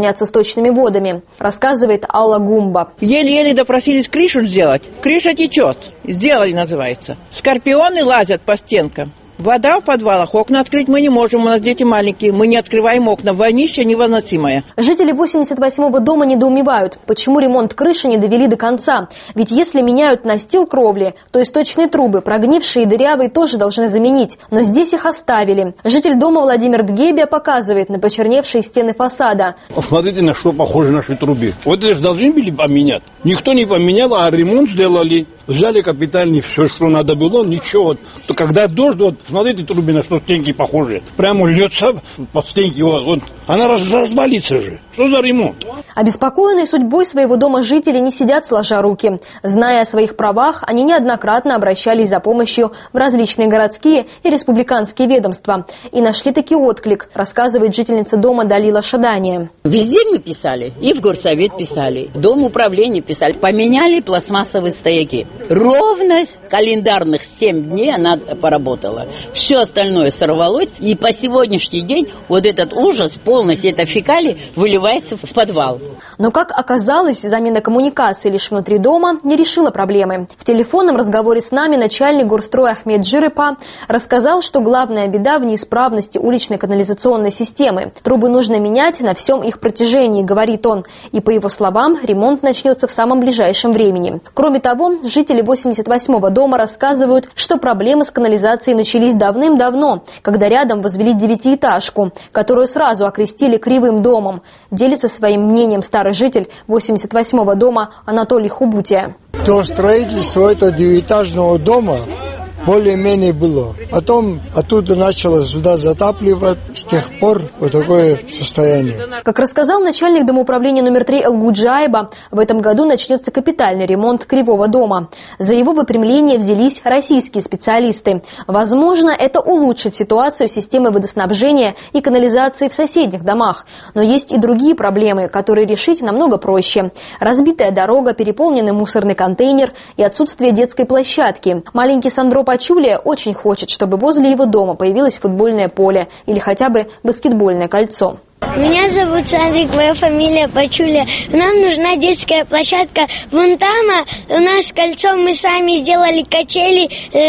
заняться сточными водами, рассказывает Алла Гумба. Еле-еле допросились крышу сделать. Крыша течет. Сделали, называется. Скорпионы лазят по стенкам. Вода в подвалах, окна открыть мы не можем, у нас дети маленькие, мы не открываем окна, вонища невыносимая. Жители 88-го дома недоумевают, почему ремонт крыши не довели до конца. Ведь если меняют настил кровли, то источные трубы, прогнившие и дырявые, тоже должны заменить. Но здесь их оставили. Житель дома Владимир Дгебия показывает на почерневшие стены фасада. Смотрите, на что похожи наши трубы. Вот это же должны были поменять. Никто не поменял, а ремонт сделали. Взяли капитальный, все, что надо было, ничего. То когда дождь, вот, смотрите, трубы на что стенки похожи. Прямо льется под стенки, вот. Она развалится же. Что за ремонт? Обеспокоенные судьбой своего дома жители не сидят сложа руки. Зная о своих правах, они неоднократно обращались за помощью в различные городские и республиканские ведомства. И нашли таки отклик, рассказывает жительница дома Далила Шадания. Везде мы писали. И в горсовет писали, в дом управления писали. Поменяли пластмассовые стояки. Ровно календарных 7 дней она поработала. Все остальное сорвалось. И по сегодняшний день вот этот ужас, полностью это фекалии, выливается в подвал. Но, как оказалось, замена коммуникации лишь внутри дома не решила проблемы. В телефонном разговоре с нами начальник горстроя Ахмед Джирыпа рассказал, что главная беда в неисправности уличной канализационной системы. Трубы нужно менять на всем их протяжении, говорит он. И, по его словам, ремонт начнется в самом ближайшем времени. Кроме того, жители 88-го дома рассказывают, что проблемы с канализацией начались давным-давно, когда рядом возвели 9-этажку, которую сразу окрестили кривым домом. Делится своим мнением старый житель 88-го дома Анатолий Хубутия. До строительства этого 9-этажного дома более-менее было. Потом оттуда начало сюда затапливать. С тех пор вот такое состояние. Как рассказал начальник домоуправления номер 3 Элгуджаеба, в этом году начнется капитальный ремонт Кривого дома. За его выпрямление взялись российские специалисты. Возможно, это улучшит ситуацию системы водоснабжения и канализации в соседних домах. Но есть и другие проблемы, которые решить намного проще. Разбитая дорога, переполненный мусорный контейнер и отсутствие детской площадки. Маленький Сандро Пачулия очень хочет, чтобы возле его дома появилось футбольное поле или хотя бы баскетбольное кольцо. Меня зовут Сандрик, моя фамилия Пачуля. Нам нужна детская площадка. Вон там у нас кольцо, мы сами сделали качели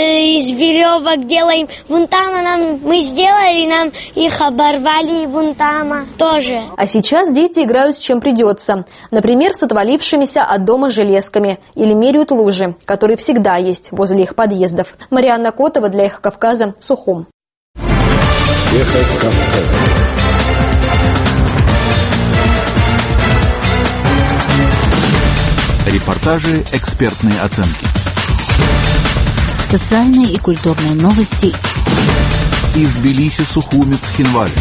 из веревок делаем. Вон там мы сделали, нам их оборвали, вон там тоже. А сейчас дети играют с чем придется. Например, с отвалившимися от дома железками или меряют лужи, которые всегда есть возле их подъездов. Марианна Котова для «Эхо Кавказа», Сухум. «Эхо Кавказа». Репортажи, экспертные оценки. Социальные и культурные новости. Из Тбилиси, Сухуми, Цхинвали.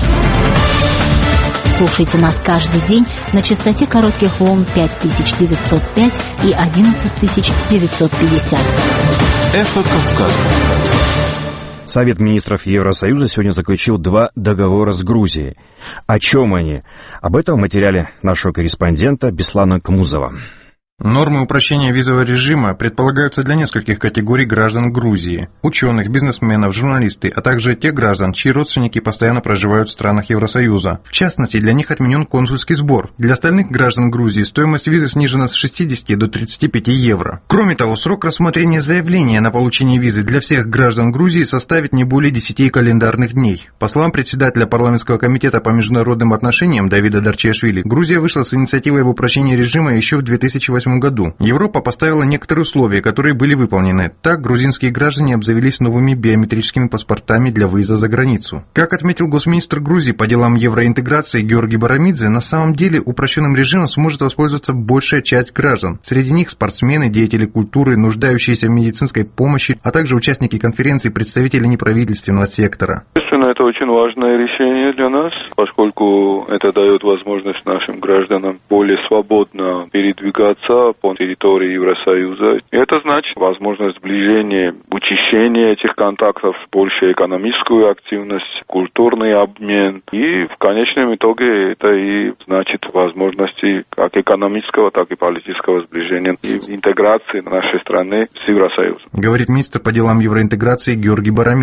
Слушайте нас каждый день на частоте коротких волн 5905 и 11950. Эхо Кавказа. Совет министров Евросоюза сегодня заключил 2 договора с Грузией. О чем они? Об этом в материале нашего корреспондента Беслана Кмузова. Нормы упрощения визового режима предполагаются для нескольких категорий граждан Грузии – ученых, бизнесменов, журналисты, а также тех граждан, чьи родственники постоянно проживают в странах Евросоюза. В частности, для них отменен консульский сбор. Для остальных граждан Грузии стоимость визы снижена с 60 до 35 евро. Кроме того, срок рассмотрения заявления на получение визы для всех граждан Грузии составит не более 10 календарных дней. По словам председателя парламентского комитета по международным отношениям Давида Дарчиашвили, Грузия вышла с инициативой об упрощении режима еще в 2008 году. Европа поставила некоторые условия, которые были выполнены. Так, грузинские граждане обзавелись новыми биометрическими паспортами для выезда за границу. Как отметил госминистр Грузии по делам евроинтеграции Георгий Барамидзе, на самом деле упрощенным режимом сможет воспользоваться большая часть граждан. Среди них спортсмены, деятели культуры, нуждающиеся в медицинской помощи, а также участники конференции, представители неправительственного сектора. Естественно, это очень важное решение для нас, поскольку это дает возможность нашим гражданам более свободно передвигаться по территории Евросоюза. И это значит возможность сближения, учащения этих контактов, большую экономическую активность, культурный обмен. И в конечном итоге это и значит возможности как экономического, так и политического сближения и интеграции нашей страны с Евросоюзом. Говорит министр по делам евроинтеграции Георгий Барамидзе.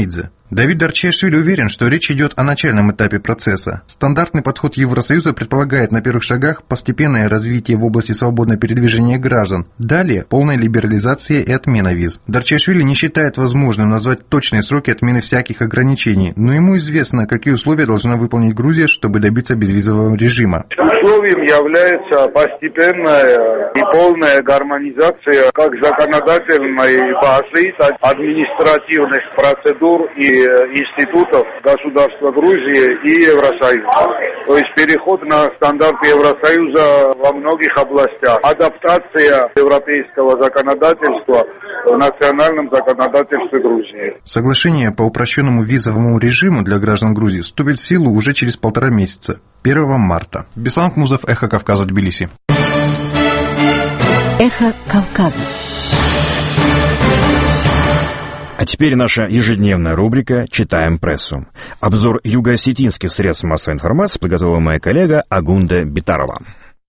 Давид Дарчиашвили уверен, что речь идет о начальном этапе процесса. Стандартный подход Евросоюза предполагает на первых шагах постепенное развитие в области свободного передвижения граждан. Далее полная либерализация и отмена виз. Дарчиашвили не считает возможным назвать точные сроки отмены всяких ограничений, но ему известно, какие условия должна выполнить Грузия, чтобы добиться безвизового режима. Условием является постепенная и полная гармонизация как законодательной базы, так и административных процедур и институтов государства Грузии и Евросоюза. То есть переход на стандарты Евросоюза во многих областях. Адаптация европейского законодательства в национальном законодательстве Грузии. Соглашение по упрощенному визовому режиму для граждан Грузии вступит в силу уже через 1,5 месяца, 1 марта. Беслан Кмузов, Эхо Кавказа, Тбилиси. Эхо Кавказа. А теперь наша ежедневная рубрика «Читаем прессу». Обзор юго-осетинских средств массовой информации подготовила моя коллега Агунда Битарова.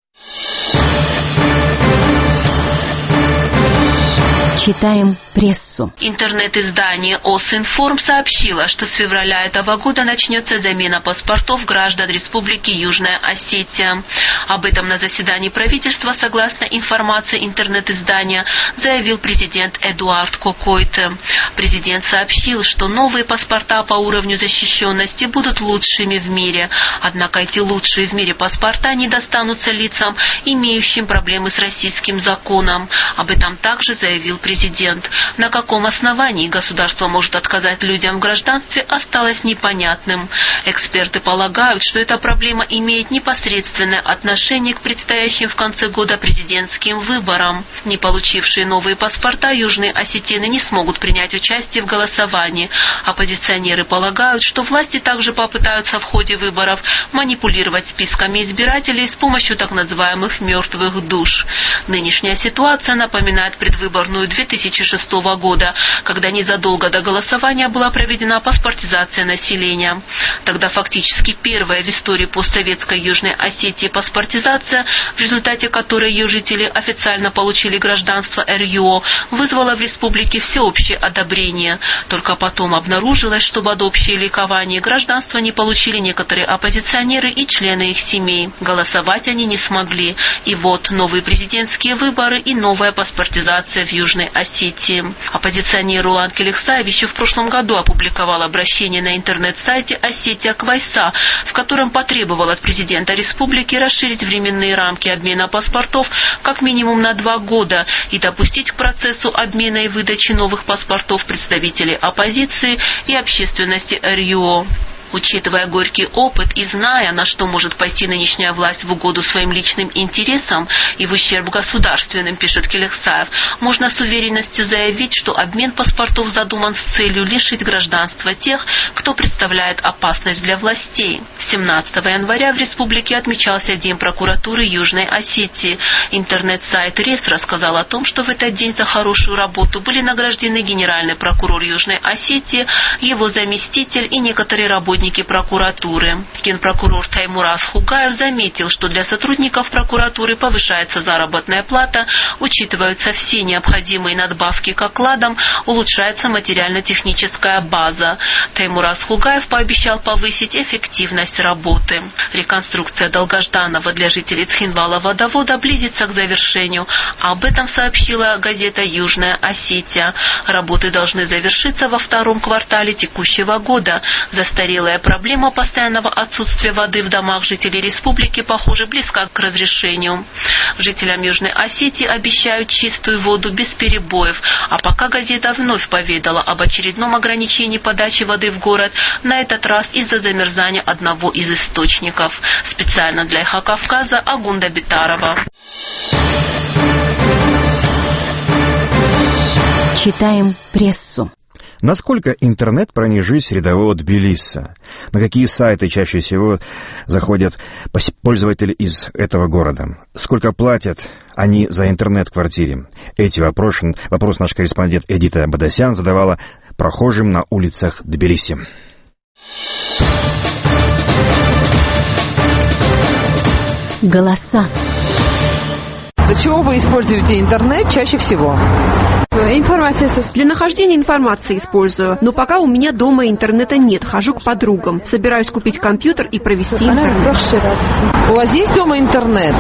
Читаем прессу. Интернет-издание ОСИНФОРМ сообщило, что с февраля этого года начнется замена паспортов граждан Республики Южная Осетия. Об этом на заседании правительства, согласно информации интернет-издания, заявил президент Эдуард Кокойте. Президент сообщил, что новые паспорта по уровню защищенности будут лучшими в мире. Однако эти лучшие в мире паспорта не достанутся лицам, имеющим проблемы с российским законом. Об этом также заявил президент. На каком основании государство может отказать людям в гражданстве, осталось непонятным. Эксперты полагают, что эта проблема имеет непосредственное отношение к предстоящим в конце года президентским выборам. Не получившие новые паспорта южные осетины не смогут принять участие в голосовании. Оппозиционеры полагают, что власти также попытаются в ходе выборов манипулировать списками избирателей с помощью так называемых мертвых душ. Нынешняя ситуация напоминает предвыборную 2006 года, когда незадолго до голосования была проведена паспортизация населения. Тогда фактически первая в истории постсоветской Южной Осетии паспортизация, в результате которой ее жители официально получили гражданство РЮО, вызвала в республике всеобщее одобрение. Только потом обнаружилось, что под общее ликование гражданство не получили некоторые оппозиционеры и члены их семей. Голосовать они не смогли. И вот новые президентские выборы и новая паспортизация в Южной Осетии. Оппозиционер Рулан Келексаев еще в прошлом году опубликовал обращение на интернет-сайте «Осетия Квайса», в котором потребовал от президента республики расширить временные рамки обмена паспортов как минимум на 2 года и допустить к процессу обмена и выдачи новых паспортов представителей оппозиции и общественности РЮО. Учитывая горький опыт и зная, на что может пойти нынешняя власть в угоду своим личным интересам и в ущерб государственным, пишет Келексаев, можно с уверенностью заявить, что обмен паспортов задуман с целью лишить гражданства тех, кто представляет опасность для властей. 17 января в республике отмечался День прокуратуры Южной Осетии. Интернет-сайт РЕС рассказал о том, что в этот день за хорошую работу были награждены генеральный прокурор Южной Осетии, его заместитель и некоторые работники прокуратуры. Генпрокурор Таймураз Хугаев заметил, что для сотрудников прокуратуры повышается заработная плата, учитываются все необходимые надбавки к окладам, улучшается материально-техническая база. Таймураз Хугаев пообещал повысить эффективность работы. Реконструкция долгожданного для жителей Цхинвала водовода близится к завершению. Об этом сообщила газета «Южная Осетия». Работы должны завершиться во 2-м квартале текущего года. Застарелая проблема постоянного отсутствия воды в домах жителей республики, похоже, близка к разрешению. Жителям Южной Осетии обещают чистую воду без перебоев. А пока газета вновь поведала об очередном ограничении подачи воды в город, на этот раз из-за замерзания одного из источников. Специально для Эхо Кавказа Агунда Битарова. Читаем прессу. Насколько интернет проник жизнь рядового тбилисца? На какие сайты чаще всего заходят пользователи из этого города? Сколько платят они за интернет в квартире? Эти вопросы наш корреспондент Эдита Бадасян задавала прохожим на улицах Тбилиси. Голоса. Для чего вы используете интернет чаще всего? Для нахождения информации использую, но пока у меня дома интернета нет, хожу к подругам. Собираюсь купить компьютер и провести интернет. У вас есть дома интернет?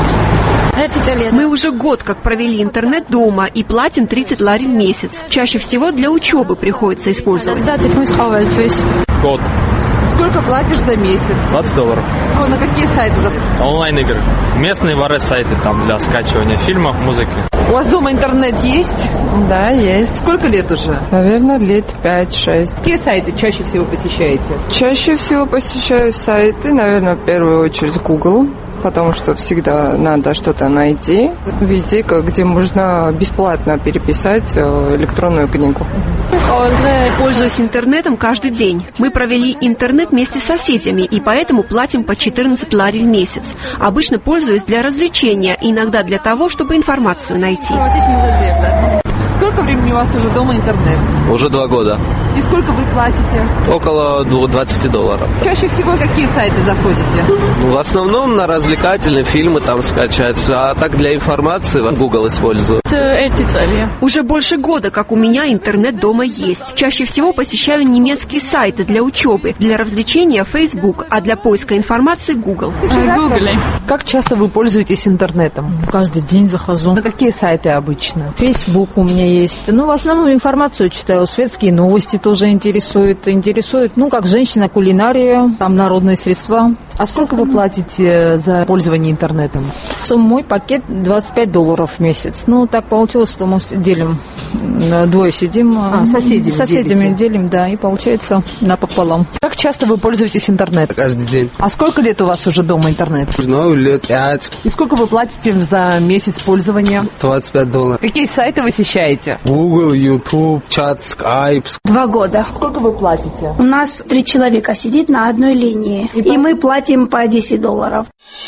Мы уже год как провели интернет дома и платим 30 лари в месяц. Чаще всего для учебы приходится использовать. Год. Сколько платишь за месяц? $20. На какие сайты? Онлайн-игры. Местные сайты там для скачивания фильмов, музыки. У вас дома интернет есть? Да, есть. Сколько лет уже? Наверное, лет 5-6. Какие сайты чаще всего посещаете? Чаще всего посещаю сайты, наверное, в первую очередь Google, потому что всегда надо что-то найти везде, где можно бесплатно переписать электронную книгу. Пользуюсь интернетом каждый день. Мы провели интернет вместе с соседями, и поэтому платим по 14 лари в месяц. Обычно пользуюсь для развлечения, иногда для того, чтобы информацию найти. Сколько времени у вас уже дома интернет? Уже 2 года. И сколько вы платите? Около $20. Чаще всего какие сайты заходите? В основном на развлекательные фильмы там скачать, а так для информации Google использую. Эти цели. Уже больше года, как у меня интернет дома есть. Чаще всего посещаю немецкие сайты для учебы, для развлечения Facebook, а для поиска информации Google. Google. Как часто вы пользуетесь интернетом? Каждый день захожу. На какие сайты обычно? Facebook у меня есть. В основном информацию читаю, светские новости тоже интересует, как женщина, кулинария, там народные средства. А сколько вы платите за пользование интернетом? Мой пакет $25 в месяц. Так получилось, что мы делим, двое сидим, соседями делим, да, и получается напополам. Как часто вы пользуетесь интернетом? Каждый день. А сколько лет у вас уже дома интернет? Лет 5. И сколько вы платите за месяц пользования? $25. Какие сайты вы посещаете? Google, YouTube, чат, Skype. 2 года. Сколько вы платите? У нас 3 человека сидит на одной линии, и мы платим по $10.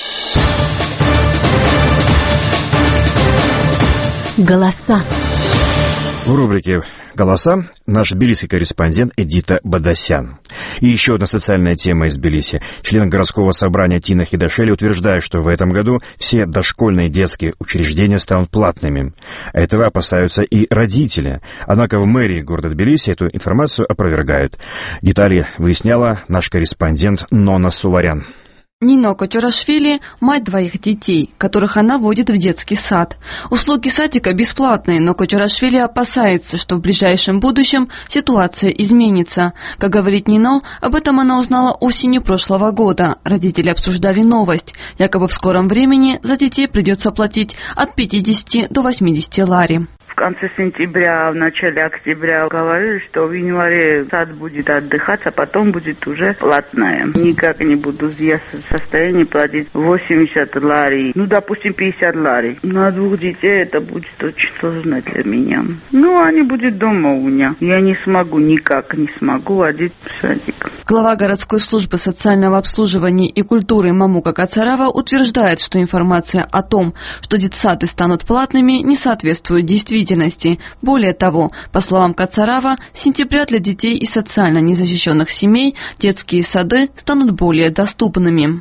Голоса. В рубрике «Голоса» наш тбилисский корреспондент Эдита Бадасян. И еще одна социальная тема из Тбилиси. Член городского собрания Тина Хидашели утверждает, что в этом году все дошкольные детские учреждения станут платными. Этого опасаются и родители. Однако в мэрии города Тбилиси эту информацию опровергают. Детали выясняла наш корреспондент Нона Суварян. Нино Кочарашвили – мать 2 детей, которых она водит в детский сад. Услуги садика бесплатные, но Кочарашвили опасается, что в ближайшем будущем ситуация изменится. Как говорит Нино, об этом она узнала осенью прошлого года. Родители обсуждали новость. Якобы в скором времени за детей придется платить от 50 до 80 лари. В конце сентября, в начале октября говорили, что в январе сад будет отдыхать, а потом будет уже платная. Никак не буду я в состоянии платить 80 лари, допустим, 50 лари. На 2 детей это будет очень сложно для меня. Они будут дома у меня. Я никак не смогу водить в садик. Глава городской службы социального обслуживания и культуры Мамука Кацарава утверждает, что информация о том, что детсады станут платными, не соответствует действительности. Более того, по словам Кацарава, с сентября для детей из социально незащищенных семей детские сады станут более доступными.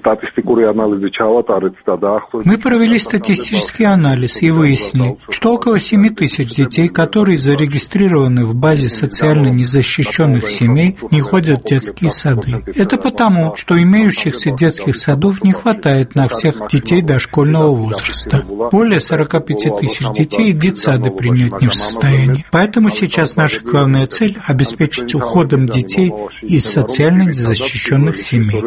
Мы провели статистический анализ и выяснили, что около 7 тысяч детей, которые зарегистрированы в базе социально незащищенных семей, не ходят в детские сады. Это потому, что имеющихся детских садов не хватает на всех детей дошкольного возраста. Более 45 тысяч детей детсады принять не в состоянии. Поэтому сейчас наша главная цель – обеспечить уходом детей из социально незащищенных семей.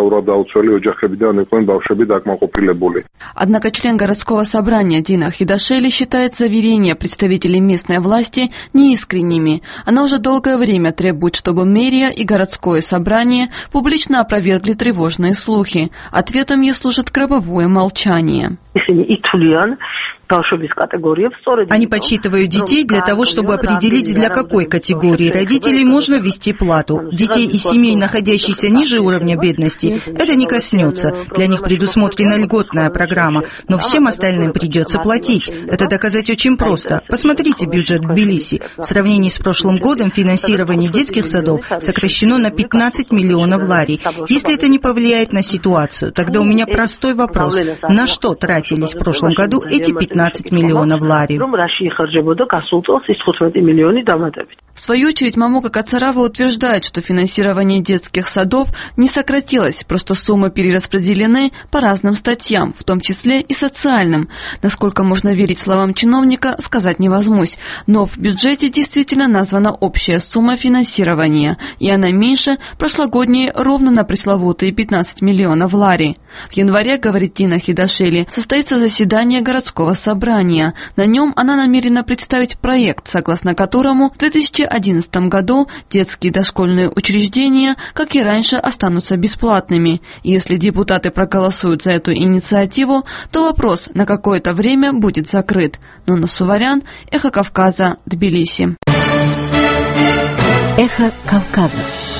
Однако член городского собрания Дина Хидашели считает заверения представителей местной власти неискренними. Она уже долгое время требует, чтобы мэрия и городское собрание публично опровергли тревожные слухи. Ответом ей служит гробовое молчание. Они подсчитывают детей для того, чтобы определить, для какой категории родителей можно ввести плату. Детей из семей, находящихся ниже уровня бедности, это не коснется. Для них предусмотрена льготная программа, но всем остальным придется платить. Это доказать очень просто. Посмотрите бюджет Тбилиси. В сравнении с прошлым годом финансирование детских садов сокращено на 15 миллионов лари. Если это не повлияет на ситуацию, тогда у меня простой вопрос. На что тратились в прошлом году эти 15 миллионов лари? В свою очередь, Мамока Кацарава утверждает, что финансирование детских садов не сократилось, просто суммы перераспределены по разным статьям, в том числе и социальным. Насколько можно верить словам чиновника, сказать не возьмусь, но в бюджете действительно названа общая сумма финансирования, и она меньше прошлогодней ровно на пресловутые 15 миллионов лари. В январе, говорит Дина Хидашели, состоится заседание городского собрания. На нем она намерена представить проект, согласно которому в 2011 году детские дошкольные учреждения, как и раньше, останутся бесплатными. И если депутаты проголосуют за эту инициативу, то вопрос на какое-то время будет закрыт. Нуна Суварян, Эхо Кавказа, Тбилиси. Эхо Кавказа.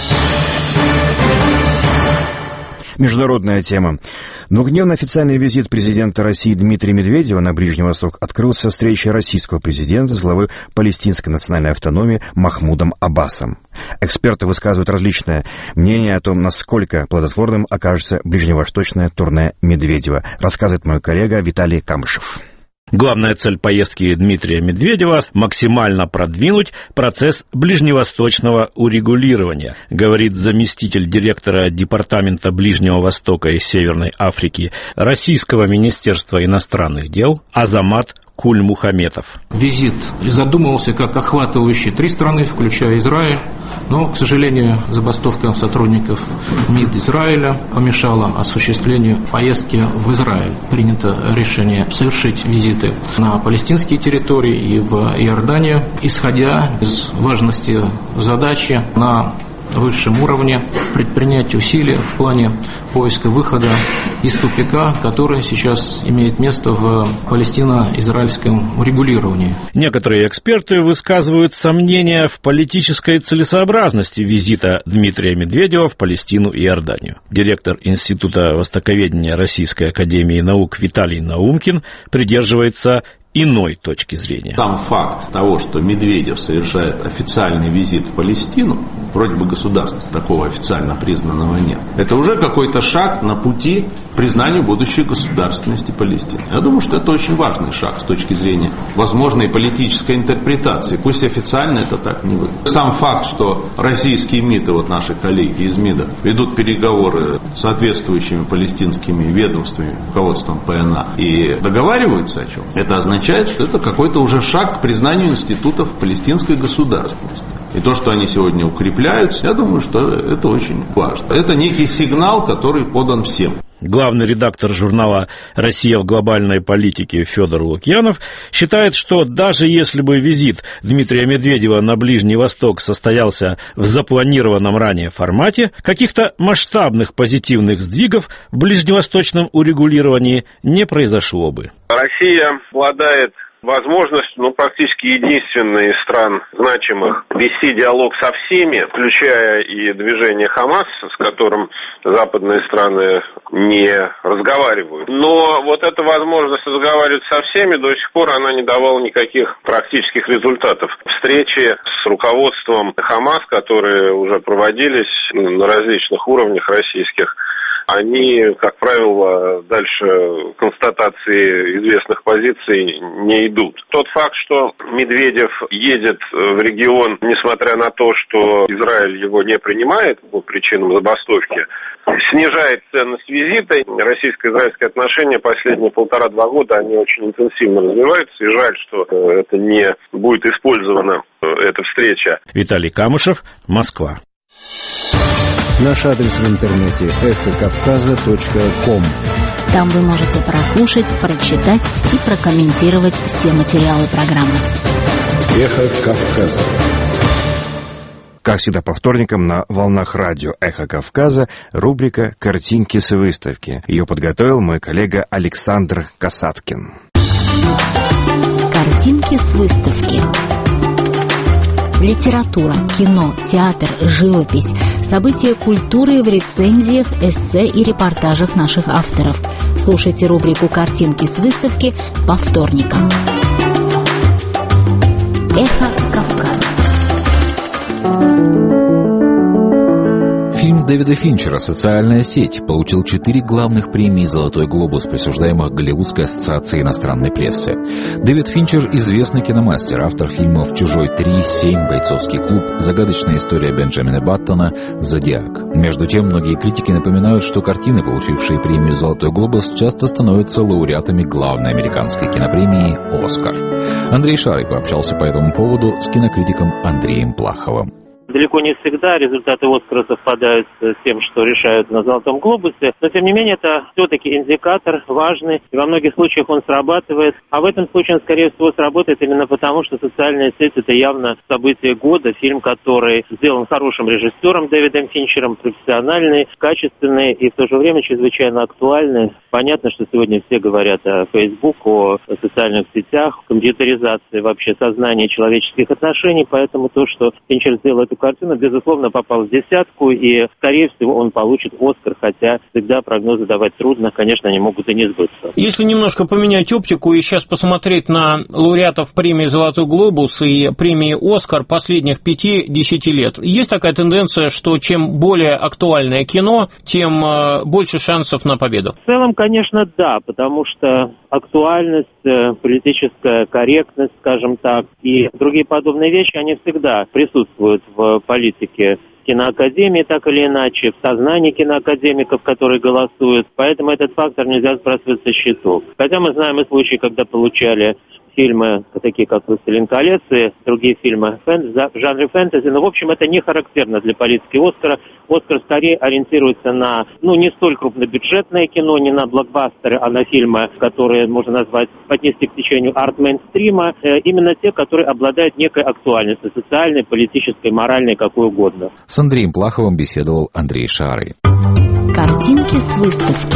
Международная тема. Двухдневный официальный визит президента России Дмитрия Медведева на Ближний Восток открылся встречей российского президента с главой палестинской национальной автономии Махмудом Аббасом. Эксперты высказывают различное мнение о том, насколько плодотворным окажется ближневосточное турне Медведева, рассказывает мой коллега Виталий Камышев. Главная цель поездки Дмитрия Медведева – максимально продвинуть процесс ближневосточного урегулирования, говорит заместитель директора Департамента Ближнего Востока и Северной Африки Российского Министерства иностранных дел Азамат Куль-Мухаметов. Визит задумывался как охватывающий 3 страны, включая Израиль, но, к сожалению, забастовка сотрудников МИД Израиля помешала осуществлению поездки в Израиль. Принято решение совершить визиты на палестинские территории и в Иорданию, исходя из важности задачи на высшем уровне предпринять усилия в плане поиска выхода из тупика, который сейчас имеет место в палестино-израильском урегулировании. Некоторые эксперты высказывают сомнения в политической целесообразности визита Дмитрия Медведева в Палестину и Иорданию. Директор Института востоковедения Российской академии наук Виталий Наумкин придерживается иной точки зрения. Сам факт того, что Медведев совершает официальный визит в Палестину, вроде бы государства такого официально признанного нет, это уже какой-то шаг на пути к признанию будущей государственности Палестины. Я думаю, что это очень важный шаг с точки зрения возможной политической интерпретации. Пусть официально это так не выглядит. Сам факт, что российские МИД и вот наши коллеги из МИДа ведут переговоры с соответствующими палестинскими ведомствами, руководством ПНА и договариваются о чем, это означает, что это какой-то уже шаг к признанию институтов палестинской государственности. И то, что они сегодня укрепляются, я думаю, что это очень важно. Это некий сигнал, который подан всем. Главный редактор журнала «Россия в глобальной политике» Федор Лукьянов считает, что даже если бы визит Дмитрия Медведева на Ближний Восток состоялся в запланированном ранее формате, каких-то масштабных позитивных сдвигов в ближневосточном урегулировании не произошло бы. Россия обладает возможность, практически единственной из стран значимых вести диалог со всеми, включая и движение Хамас, с которым западные страны не разговаривают. Но вот эта возможность разговаривать со всеми до сих пор она не давала никаких практических результатов. Встречи с руководством Хамас, которые уже проводились на различных уровнях российских, они, как правило, дальше констатации известных позиций не идут. Тот факт, что Медведев едет в регион, несмотря на то, что Израиль его не принимает по причинам забастовки, снижает ценность визита. Российско-израильские отношения последние 1,5-2 года, они очень интенсивно развиваются, и жаль, что это не будет использована, эта встреча. Виталий Камышев, Москва. Наш адрес в интернете эхокавказа.ком. Там вы можете прослушать, прочитать и прокомментировать все материалы программы. Эхо Кавказа. Как всегда по вторникам на волнах радио «Эхо Кавказа» рубрика «Картинки с выставки». Ее подготовил мой коллега Александр Касаткин. Картинки с выставки. Литература, кино, театр, живопись, события культуры в рецензиях, эссе и репортажах наших авторов. Слушайте рубрику «Картинки с выставки» по вторникам. Эхо Кавказа. Фильм Дэвида Финчера «Социальная сеть» получил 4 главных премии «Золотой глобус», присуждаемых Голливудской ассоциацией иностранной прессы. Дэвид Финчер – известный киномастер, автор фильмов «Чужой 3», «7», «Бойцовский клуб», «Загадочная история Бенджамина Баттона», «Зодиак». Между тем, многие критики напоминают, что картины, получившие премию «Золотой глобус», часто становятся лауреатами главной американской кинопремии «Оскар». Андрей Шарый пообщался по этому поводу с кинокритиком Андреем Плаховым. Далеко не всегда результаты «Оскара» совпадают с тем, что решают на «Золотом глобусе», но, тем не менее, это все-таки индикатор важный, и во многих случаях он срабатывает. А в этом случае он, скорее всего, сработает именно потому, что «Социальная сеть» — это явно событие года, фильм, который сделан хорошим режиссером Дэвидом Финчером, профессиональный, качественный и в то же время чрезвычайно актуальный. Понятно, что сегодня все говорят о Facebook, о социальных сетях, компьютеризации вообще сознания человеческих отношений, поэтому то, что Финчер сделал эту картину, безусловно, попал в десятку, и, скорее всего, он получит «Оскар», хотя всегда прогнозы давать трудно, конечно, они могут и не сбыться. Если немножко поменять оптику и сейчас посмотреть на лауреатов премии «Золотой глобус» и премии «Оскар» последних 5-10 лет, есть такая тенденция, что чем более актуальное кино, тем больше шансов на победу? В целом, конечно, да, потому что актуальность, политическая корректность, скажем так, и другие подобные вещи, они всегда присутствуют в политике киноакадемии, так или иначе, в сознании киноакадемиков, которые голосуют. Поэтому этот фактор нельзя сбрасывать со счетов. Хотя мы знаем и случаи, когда получали фильмы, такие как «Властелин колец» и другие фильмы в жанре фэнтези, но, в общем, это не характерно для политики «Оскара». «Оскар» скорее ориентируется на, не столь крупнобюджетное кино, не на блокбастеры, а на фильмы, которые можно назвать, отнести к течению арт-мейнстрима, именно те, которые обладают некой актуальностью, социальной, политической, моральной, какой угодно. С Андреем Плаховым беседовал Андрей Шарый. Картинки с выставки.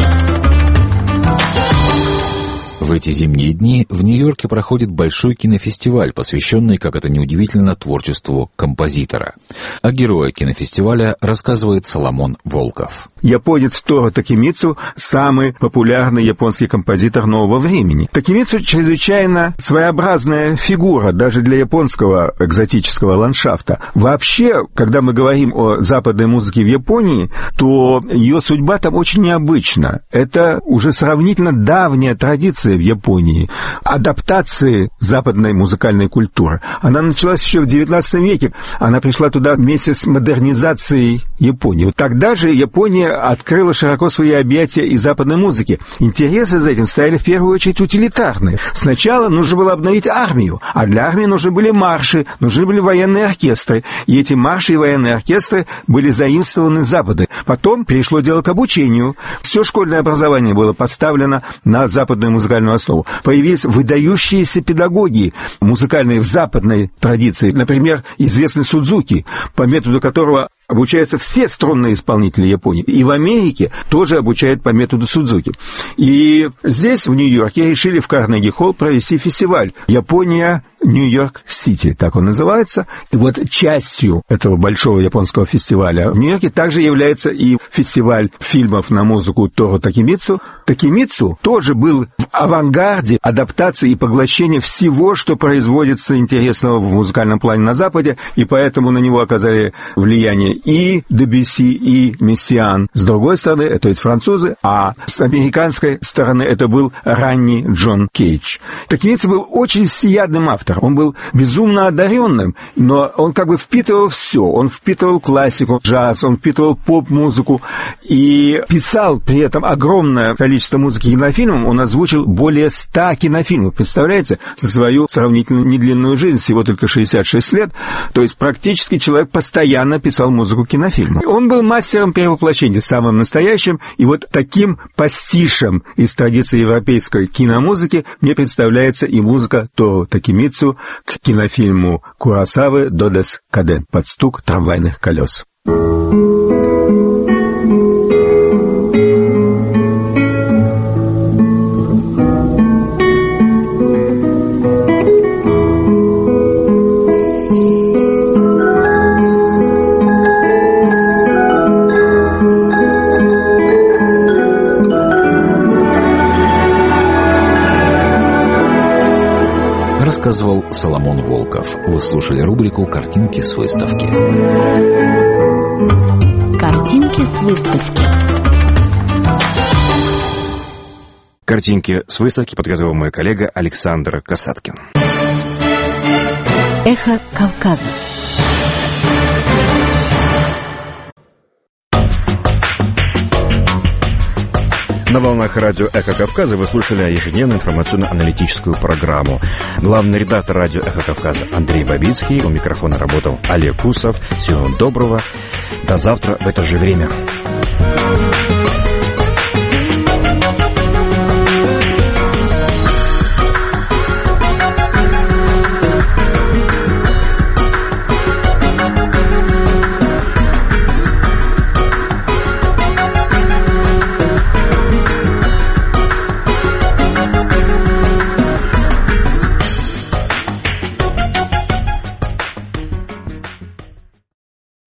В эти зимние дни в Нью-Йорке проходит большой кинофестиваль, посвященный, как это неудивительно, творчеству композитора. О герое кинофестиваля рассказывает Соломон Волков. Японец Торо Такемицу – самый популярный японский композитор нового времени. Такемицу чрезвычайно своеобразная фигура даже для японского экзотического ландшафта. Вообще, когда мы говорим о западной музыке в Японии, то ее судьба там очень необычна. Это уже сравнительно давняя традиция в Японии адаптации западной музыкальной культуры. Она началась еще в XIX веке. Она пришла туда вместе с модернизацией Японии. Вот тогда же Япония открыла широко свои объятия и западной музыке. Интересы за этим стояли в первую очередь утилитарные. Сначала нужно было обновить армию, а для армии нужны были марши, нужны были военные оркестры. И эти марши и военные оркестры были заимствованы с Запада. Потом перешло дело к обучению. Все школьное образование было поставлено на западную музыкальную основу. Появились выдающиеся педагоги музыкальные в западной традиции. Например, известный Судзуки, по методу которого обучаются все струнные исполнители Японии. И в Америке тоже обучают по методу Судзуки. И здесь, в Нью-Йорке, решили в Карнеги-холл провести фестиваль «Япония Нью-Йорк-Сити», так он называется. И вот частью этого большого японского фестиваля в Нью-Йорке также является и фестиваль фильмов на музыку Торо Такемицу. Такемицу тоже был в авангарде адаптации и поглощения всего, что производится интересного в музыкальном плане на Западе, и поэтому на него оказали влияние и Дебюсси, и Мессиан. С другой стороны, это ведь французы, а с американской стороны это был ранний Джон Кейдж. Такемицу был очень всеядным автором. Он был безумно одаренным, но он как бы впитывал все. Он впитывал классику, джаз, он впитывал поп-музыку и писал при этом огромное количество музыки кинофильмов. Он озвучил более 100 кинофильмов. Представляете? За свою сравнительно недлинную жизнь, всего только 66 лет. То есть практически человек постоянно писал музыку кинофильма. Он был мастером перевоплощения, самым настоящим. И вот таким пастишем из традиции европейской киномузыки мне представляется и музыка Торо Такемицу к кинофильму Куросавы «Додес Каден» под стук трамвайных колес. рассказывал Соломон Волков. Вы слушали рубрику «Картинки с выставки». Картинки с выставки. Картинки с выставки подготовил мой коллега Александр Касаткин. Эхо Кавказа. На волнах радио «Эхо Кавказа» вы слушали ежедневную информационно-аналитическую программу. Главный редактор радио «Эхо Кавказа Андрей Бабицкий. У микрофона работал Олег Кусов. Всего вам доброго. До завтра в это же время.